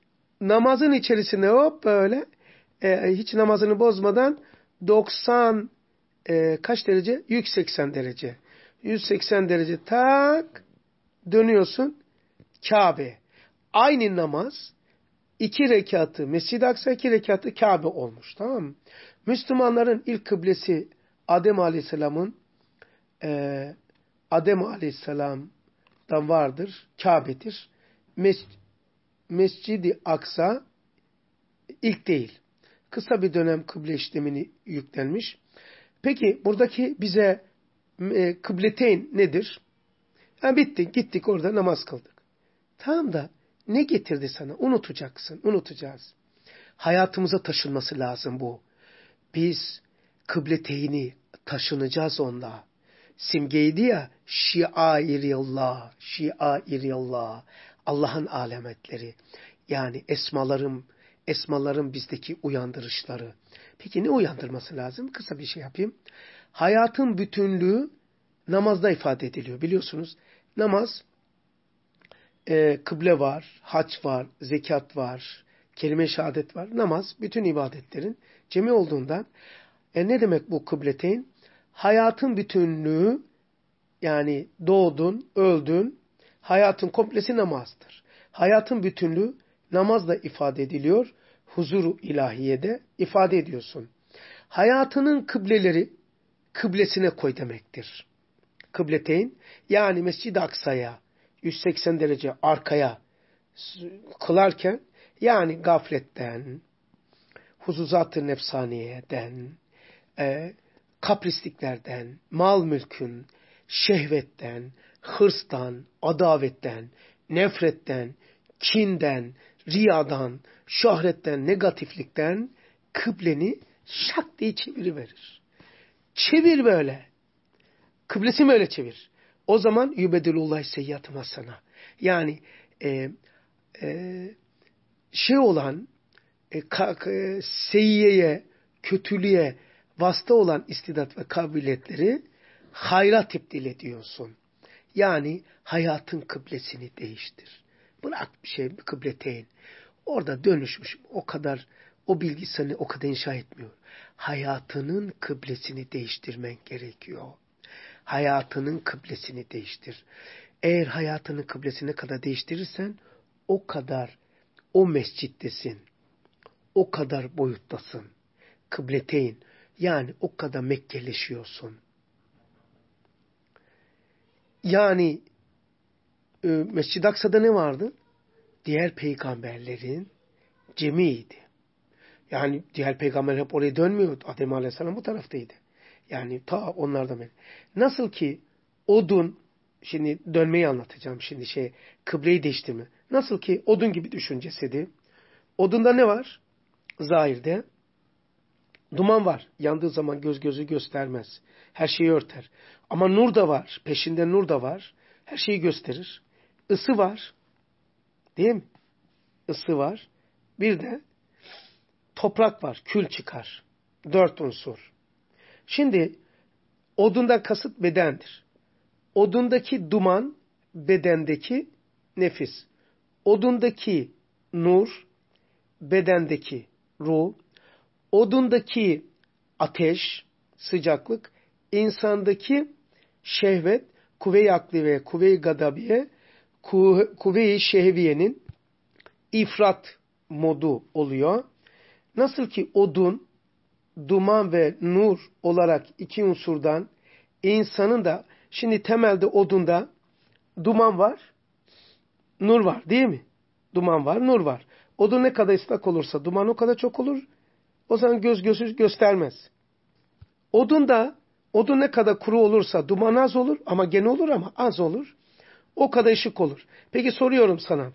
namazın içerisinde hop böyle e, hiç namazını bozmadan doksan e, kaç derece? yüz seksen derece. yüz seksen derece tak dönüyorsun Kabe. Aynı namaz iki rekatı Mescid-i Aksa, iki rekatı Kabe olmuş. Tamam mı? Müslümanların ilk kıblesi Adem Aleyhisselam'ın e, Adem Aleyhisselam'dan vardır. Kabe'dir. Mes Mescid-i Aksa ilk değil. Kısa bir dönem kıble işlemini yüklenmiş. Peki buradaki bize e, kıbleteyn nedir? Ha, bitti, gittik orada namaz kıldık. Tamam da ne getirdi sana? Unutacaksın, unutacağız. Hayatımıza taşınması lazım bu. Biz kıbleteyni taşınacağız onunla. Simgeydi ya, şiairiyallah, şiairiyallah, Allah'ın alametleri. Yani esmalarım, esmaların bizdeki uyandırışları. Peki ne uyandırması lazım? Kısa bir şey yapayım. Hayatın bütünlüğü namazda ifade ediliyor. Biliyorsunuz namaz, e, kıble var, hac var, zekat var, kelime-i şehadet var. Namaz bütün ibadetlerin cemi olduğundan e, ne demek bu kıbleteyn? Hayatın bütünlüğü, yani doğdun, öldün, hayatın komplesi namazdır. Hayatın bütünlüğü namazla ifade ediliyor. Huzuru ilahiyede ifade ediyorsun. Hayatının kıbleleri kıblesine koy demektir. Kıbleteyn, yani Mescid-i Aksa'ya yüz seksen derece arkaya kılarken, yani gafletten, huzuzat-ı nefsaniyeden, e, kaprisliklerden, mal mülkün, şehvetten, hırstan, adavetten, nefretten, kinden, riyadan, şöhretten, negatiflikten kıbleni şak diye çeviriverir. Çevir böyle. Kıblesi böyle çevir. O zaman yübedilullah seyyiatım hasana. Yani e, e, şey olan e, ka, e, seyyiyeye, kötülüğe vasıta olan istidat ve kabiliyetleri hayra tebdil ediyorsun. Yani hayatın kıblesini değiştir. Bırak bir şey, bir kıbleteyn. Orada dönüşmüş. O kadar, o bilgi seni o kadar inşa etmiyor. Hayatının kıblesini değiştirmen gerekiyor. Hayatının kıblesini değiştir. Eğer hayatının kıblesini ne kadar değiştirirsen o kadar o mescittesin. O kadar boyuttasın. Kıbleteyn. Yani o kadar Mekkeleşiyorsun. Yani e, Mescid-i Aksa'da ne vardı? Diğer peygamberlerin cemiydi. Yani diğer peygamberler hep oraya dönmüyordu. Adem Aleyhisselam bu taraftaydı. Yani ta onlardan beri. Nasıl ki odun, şimdi dönmeyi anlatacağım şimdi şey, kıbleyi değiştirme. Nasıl ki odun gibi düşün cesedi. Odunda ne var? Zahirde duman var. Yandığı zaman göz gözü göstermez. Her şeyi örter. Ama nur da var. Peşinde nur da var. Her şeyi gösterir. Isı var. Değil mi? Isı var. Bir de toprak var. Kül çıkar. Dört unsur. Şimdi odundan kasıt bedendir. Odundaki duman bedendeki nefis. Odundaki nur bedendeki ruh. Odundaki ateş, sıcaklık, insandaki şehvet, kuvve-i akliye, kuvve-i gadabiye, kuvve-i şehviyenin ifrat modu oluyor. Nasıl ki odun, duman ve nur olarak iki unsurdan insanın da, şimdi temelde odunda duman var, nur var değil mi? Duman var, nur var. Odun ne kadar ıslak olursa duman o kadar çok olur. O zaman göz gözü göstermez. Odun da, odun ne kadar kuru olursa duman az olur ama gene olur ama az olur. O kadar ışık olur. Peki soruyorum sana.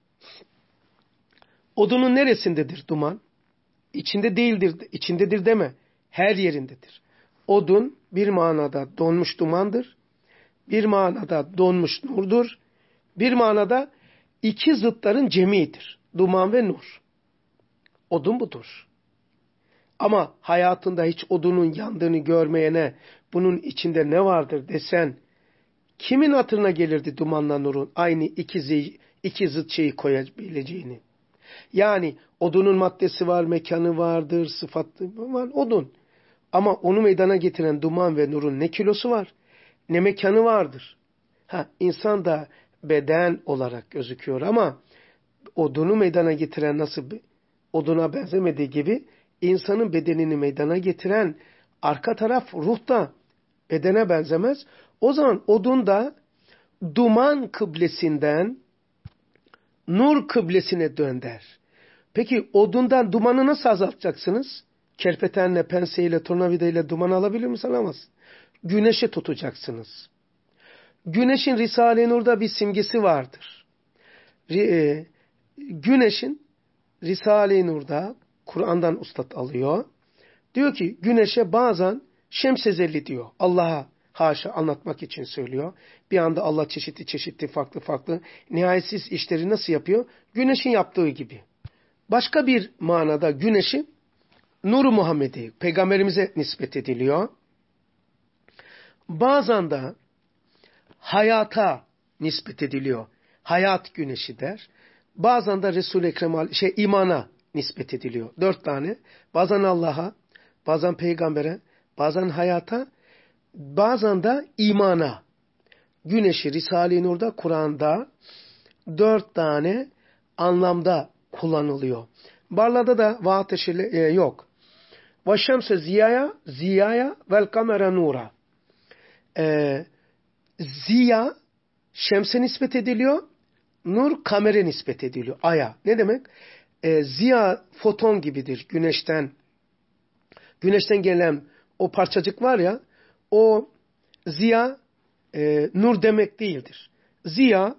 Odunun neresindedir duman? İçinde değildir, içindedir deme. Her yerindedir. Odun bir manada donmuş dumandır. Bir manada donmuş nurdur. Bir manada iki zıtların cemidir. Duman ve nur. Odun budur. Ama hayatında hiç odunun yandığını görmeyene bunun içinde ne vardır desen, kimin hatırına gelirdi dumanla nurun aynı iki, iki zıt şeyi koyabileceğini? Yani odunun maddesi var, mekanı vardır, sıfatı var, odun. Ama onu meydana getiren duman ve nurun ne kilosu var, ne mekanı vardır. Ha, insan da beden olarak gözüküyor ama odunu meydana getiren nasıl oduna benzemediği gibi insanın bedenini meydana getiren arka taraf ruh da bedene benzemez. O zaman odun da duman kıblesinden nur kıblesine dönder. Peki odundan dumanı nasıl azaltacaksınız? Kerpetenle, penseyle, tornavidayla duman alabilir misiniz? Alamazsınız. Güneşe tutacaksınız. Güneşin Risale-i Nur'da bir simgesi vardır. Güneşin Risale-i Nur'da Kur'an'dan ustad alıyor. Diyor ki güneşe bazen şemsezelli diyor. Allah'a haşa anlatmak için söylüyor. Bir anda Allah çeşitli çeşitli farklı farklı nihayetsiz işleri nasıl yapıyor? Güneşin yaptığı gibi. Başka bir manada güneşi Nur-u Muhammedi peygamberimize nispet ediliyor. Bazen de hayata nispet ediliyor. Hayat güneşi der. Bazen de Resul-i Ekrem şey imana nispet ediliyor. Dört tane. Bazen Allah'a, bazen peygambere, bazen hayata, bazen de imana. Güneşi Risale-i Nur'da, Kur'an'da dört tane anlamda kullanılıyor. Barla'da da vateşi e, yok. Ve şemse ziyaya, ziyaya vel kamera nura. Ee, ziya, şemse nispet ediliyor. Nur, kamere nispet ediliyor. Aya. Ne demek? Ee, ziya, foton gibidir. Güneşten güneşten gelen o parçacık var ya, o ziya, e, nur demek değildir. Ziya,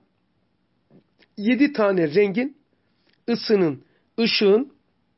yedi tane rengin, ısının, ışığın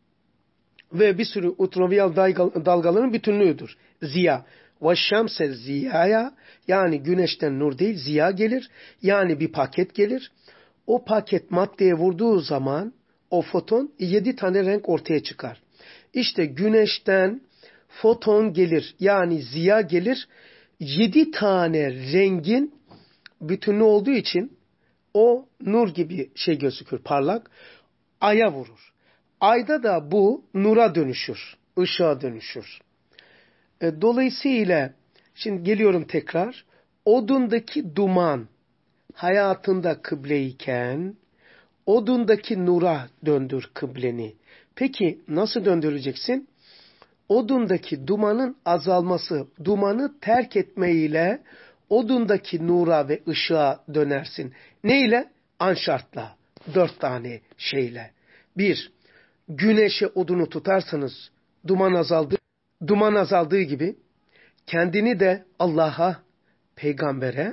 ve bir sürü ultraviyol dalgaların bütünlüğüdür. Ziya. Ve şemse ziyaya, yani güneşten nur değil ziya gelir. Yani bir paket gelir. O paket maddeye vurduğu zaman o foton yedi tane renk ortaya çıkar. İşte güneşten foton gelir. Yani ziya gelir. Yedi tane rengin bütünlüğü olduğu için o nur gibi şey gözükür, parlak. Aya vurur. Ayda da bu nura dönüşür, ışığa dönüşür. E, dolayısıyla şimdi geliyorum tekrar. Odundaki duman hayatında kıbleyken odundaki nura döndür kıbleni. Peki nasıl döndüreceksin? Odundaki dumanın azalması, dumanı terk etmeyle odundaki nura ve ışığa dönersin. Neyle? Anşartla. Dört tane şeyle. Bir, güneşe odunu tutarsanız duman azaldı, duman azaldığı gibi kendini de Allah'a, peygambere,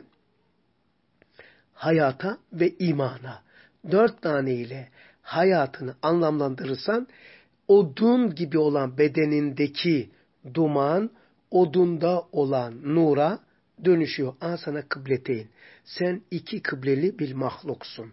hayata ve imana dört tane ile hayatını anlamlandırırsan odun gibi olan bedenindeki duman odunda olan nura dönüşüyor. Aa sana kıbleteyn. Sen iki kıbleli bir mahluksun.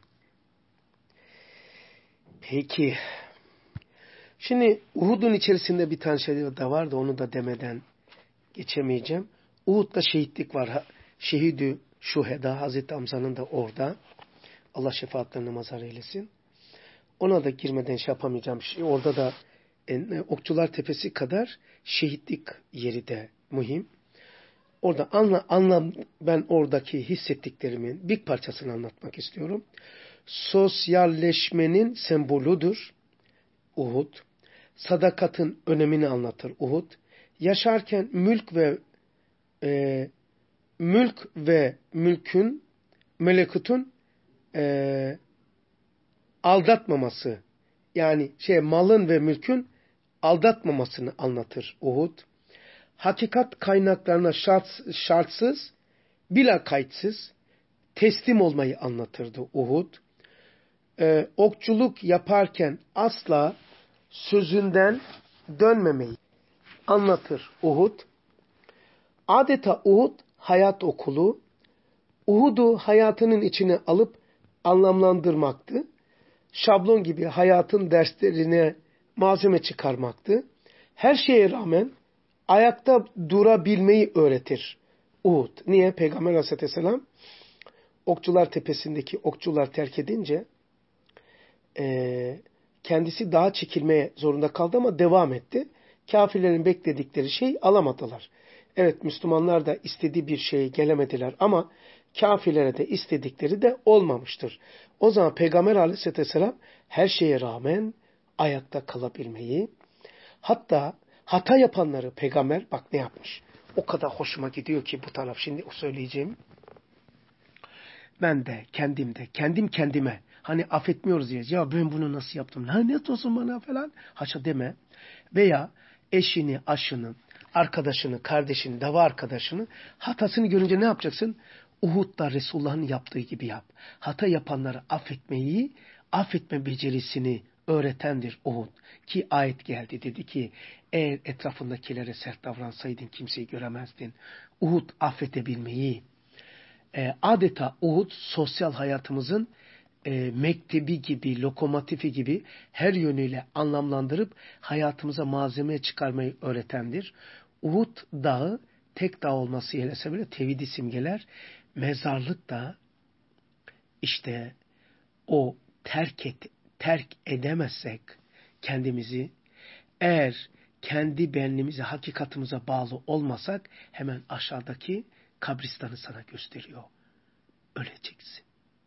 Peki. Şimdi Uhud'un içerisinde bir tane şey de var da onu da demeden geçemeyeceğim. Uhud'da şehitlik var. Şehidü şuheda Hazreti Hamza'nın da orada. Allah şefaatlerine mazhar eylesin. Ona da girmeden şey yapamayacağım. Orada da e, Okçular Tepesi kadar şehitlik yeri de mühim. Orada anla, anlam ben oradaki hissettiklerimin bir parçasını anlatmak istiyorum. Sosyalleşmenin sembolüdür Uhud. Sadakatın önemini anlatır Uhud. Yaşarken mülk ve e, mülk ve mülkün melekutun e, aldatmaması, yani şey malın ve mülkün aldatmamasını anlatır Uhud. Hakikat kaynaklarına şart, şartsız, bila kayıtsız teslim olmayı anlatırdı Uhud. Ee, okçuluk yaparken asla sözünden dönmemeyi anlatır Uhud. Adeta Uhud hayat okulu. Uhud'u hayatının içine alıp anlamlandırmaktı. Şablon gibi hayatın derslerine malzeme çıkarmaktı. Her şeye rağmen ayakta durabilmeyi öğretir Uhud. Niye? Peygamber Aleyhisselam Okçular Tepesi'ndeki okçular terk edince e, kendisi dağa çekilmeye zorunda kaldı ama devam etti. Kafirlerin bekledikleri şey alamadılar. Evet, Müslümanlar da istediği bir şeye gelemediler ama kafirlere de istedikleri de olmamıştır. O zaman Peygamber Aleyhisselatü Vesselam her şeye rağmen ayakta kalabilmeyi, hatta hata yapanları peygamber bak ne yapmış. O kadar hoşuma gidiyor ki bu taraf, şimdi o söyleyeceğim. Ben de kendimde, kendim kendime, hani affetmiyoruz diye, ya ben bunu nasıl yaptım, lanet olsun bana falan, haşa deme. Veya eşini, aşını, arkadaşını, kardeşini, dava arkadaşını, hatasını görünce ne yapacaksın? Uhud'da Resulullah'ın yaptığı gibi yap. Hata yapanları affetmeyi, affetme becerisini öğretendir Uhud. Ki ayet geldi, dedi ki eğer etrafındakilere sert davransaydın kimseyi göremezdin. Uhud affedebilmeyi, e, adeta Uhud sosyal hayatımızın e, mektebi gibi, lokomotifi gibi her yönüyle anlamlandırıp hayatımıza malzeme çıkarmayı öğretendir. Uhud dağı tek dağ olması sebebiyle tevhidi simgeler. Mezarlık da işte o terk, et, terk edemezsek kendimizi, eğer kendi benliğimize, hakikatimize bağlı olmasak hemen aşağıdaki kabristanı sana gösteriyor. Öleceksin.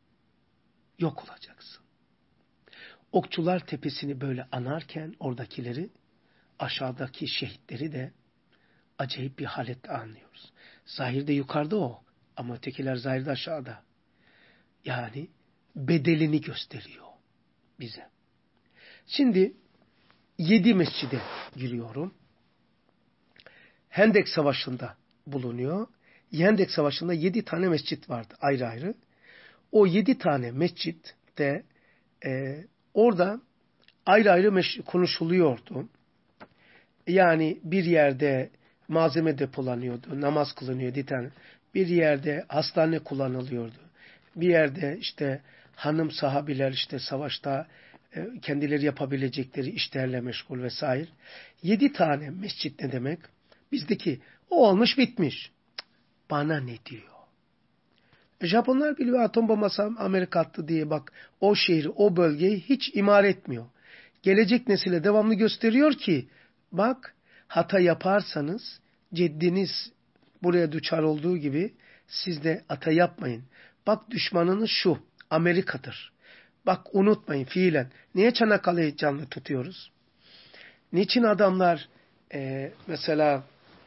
Yok olacaksın. Okçular Tepesi'ni böyle anarken oradakileri, aşağıdaki şehitleri de acayip bir halette anlıyoruz. Zahirde yukarıda o ama ötekiler zahirde aşağıda. Yani bedelini gösteriyor bize. Şimdi yedi mescide giriyorum. Hendek Savaşı'nda bulunuyor. Hendek Savaşı'nda yedi tane mescit vardı ayrı ayrı. O yedi tane mescitte e, orada ayrı ayrı meş- konuşuluyordu. Yani bir yerde malzeme depolanıyordu, namaz kılınıyordu bir tane. Bir yerde hastane kullanılıyordu. Bir yerde işte hanım sahabiler işte savaşta e, kendileri yapabilecekleri işlerle meşgul vesaire. Yedi tane mescit ne demek? Bizdeki o olmuş bitmiş. Bana ne diyor? Japonlar biliyor atom bombası Amerika attı diye bak o şehri, o bölgeyi hiç imar etmiyor. Gelecek nesile devamlı gösteriyor ki bak hata yaparsanız ceddiniz buraya düçar olduğu gibi siz de hata yapmayın. Bak düşmanınız şu Amerika'dır. Bak unutmayın fiilen. Niye Çanakkale'yi canlı tutuyoruz? Niçin adamlar e, mesela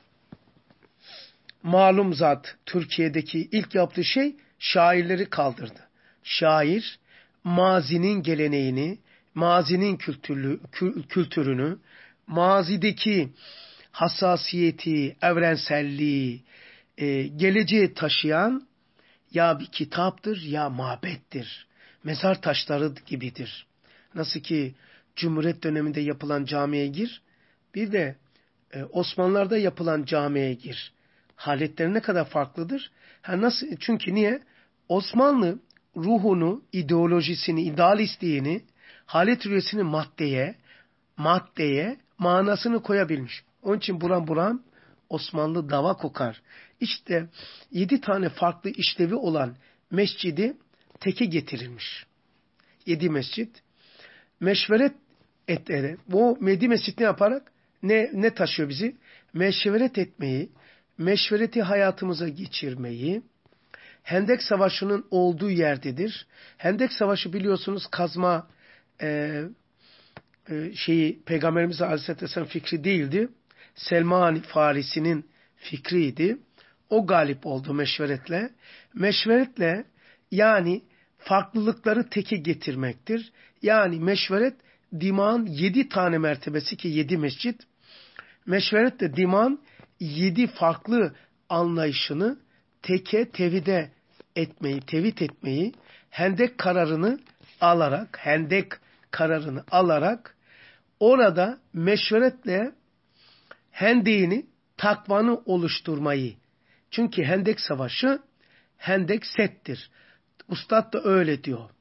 malum zat Türkiye'deki ilk yaptığı şey şairleri kaldırdı. Şair mazinin geleneğini, mazinin kültürlü, kültürünü, mazideki hassasiyeti, evrenselliği, e, geleceğe taşıyan ya bir kitaptır ya mabettir. Mezar taşları gibidir. Nasıl ki Cumhuriyet döneminde yapılan camiye gir, bir de e, Osmanlılar'da yapılan camiye gir. Haletleri ne kadar farklıdır? Ha nasıl? Çünkü niye? Osmanlı ruhunu, ideolojisini, idealistliğini, halet rüyasını maddeye, maddeye manasını koyabilmiş. Onun için buram buram Osmanlı dava kokar. İşte yedi tane farklı işlevi olan mescidi teke getirilmiş. Yedi mescit. Meşveret etleri. Bu Medi Mescid ne yaparak? Ne, ne taşıyor bizi? Meşveret etmeyi, meşvereti hayatımıza geçirmeyi, Hendek Savaşı'nın olduğu yerdedir. Hendek Savaşı biliyorsunuz kazma e, e, şeyi Peygamberimiz Aleyhisselatü Vesselam fikri değildi. Selman Farisi'nin fikriydi. O galip oldu meşveretle. Meşveretle yani farklılıkları teke getirmektir. Yani meşveret dimağın yedi tane mertebesi ki yedi mescit. Meşveret de dimağın yedi farklı anlayışını teke tevhide etmeyi, tevhid etmeyi, hendek kararını alarak, hendek kararını alarak orada meşveretle hendeğini, takvanı oluşturmayı. Çünkü hendek savaşı, hendek settir. Ustad da öyle diyor.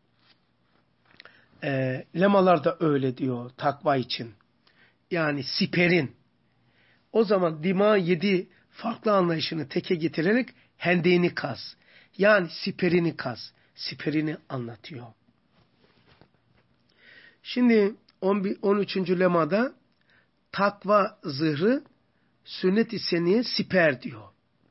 E, lemalar da öyle diyor takva için. Yani siperin. O zaman dima yedi farklı anlayışını teke getirerek hendeğini kaz. Yani siperini kaz. Siperini anlatıyor. Şimdi on üçüncü lemada takva zırhı sünnet-i seniye siper diyor.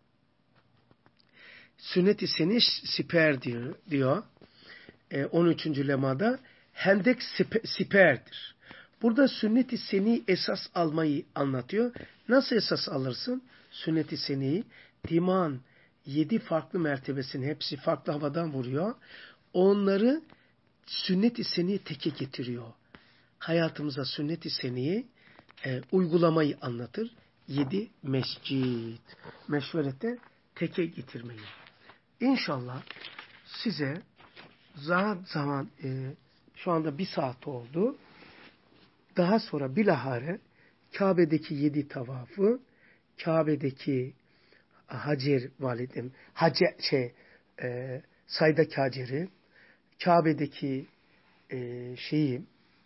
Sünnet-i seniye siper diyor. diyor. E, on üçüncü lemada hendek siper, siperdir. Burada sünnet-i seni esas almayı anlatıyor. Nasıl esas alırsın? Sünnet-i seniyi diman yedi farklı mertebesini hepsi farklı havadan vuruyor. Onları sünnet-i seniyi teke getiriyor. Hayatımıza sünnet-i seniyi e, uygulamayı anlatır. Yedi mescid. Meşverete teke getirmeyi. İnşallah size zaman zaman e, şu anda bir saat oldu. Daha sonra bilahare Kabe'deki yedi tavafı, Kabe'deki Hacer validem, Hacer şey e, Saydak Hacer'i, Kabe'deki e, şeyi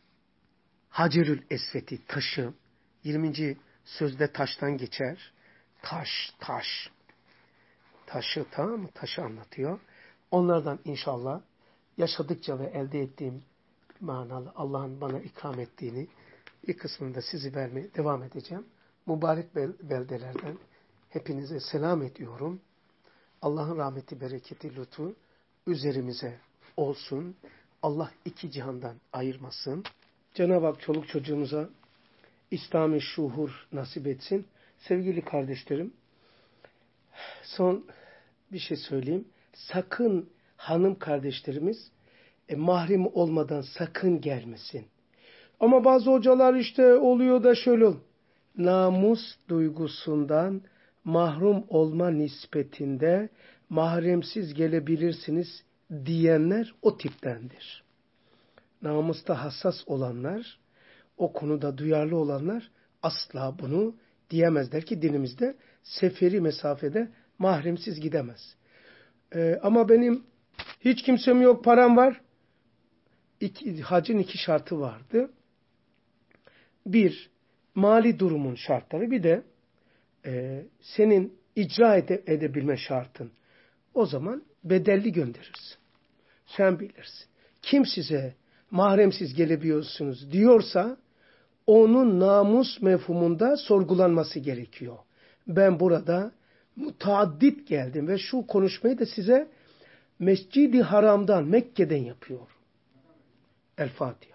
Hacerül Esved'i taşı, yirminci sözde taştan geçer. Taş, taş. Taşı, tamam mı? Taşı anlatıyor. Onlardan inşallah yaşadıkça ve elde ettiğim manalı Allah'ın bana ikram ettiğini bir kısmını da sizi vermeye devam edeceğim. Mübarek beldelerden hepinize selam ediyorum. Allah'ın rahmeti, bereketi, lütfu üzerimize olsun. Allah iki cihandan ayırmasın. Cenab-ı Hak çoluk çocuğumuza İslami şuhur nasip etsin. Sevgili kardeşlerim, son bir şey söyleyeyim. Sakın hanım kardeşlerimiz e, mahrem olmadan sakın gelmesin. Ama bazı hocalar işte oluyor da şöyle ol. Namus duygusundan mahrum olma nispetinde mahremsiz gelebilirsiniz diyenler o tiptendir. Namusta hassas olanlar, o konuda duyarlı olanlar asla bunu diyemezler ki dinimizde seferi mesafede mahremsiz gidemez. Ee, ama benim hiç kimsem yok, param var. İki, hacın iki şartı vardı. Bir, mali durumun şartları. Bir de e, senin icra ede, edebilme şartın. O zaman bedelli gönderirsin. Sen bilirsin. Kim size mahremsiz gelebiliyorsunuz diyorsa onun namus mefhumunda sorgulanması gerekiyor. Ben burada mutaaddit geldim ve şu konuşmayı da size Mescid-i Haram'dan, Mekke'den yapıyorum. El Fatiha.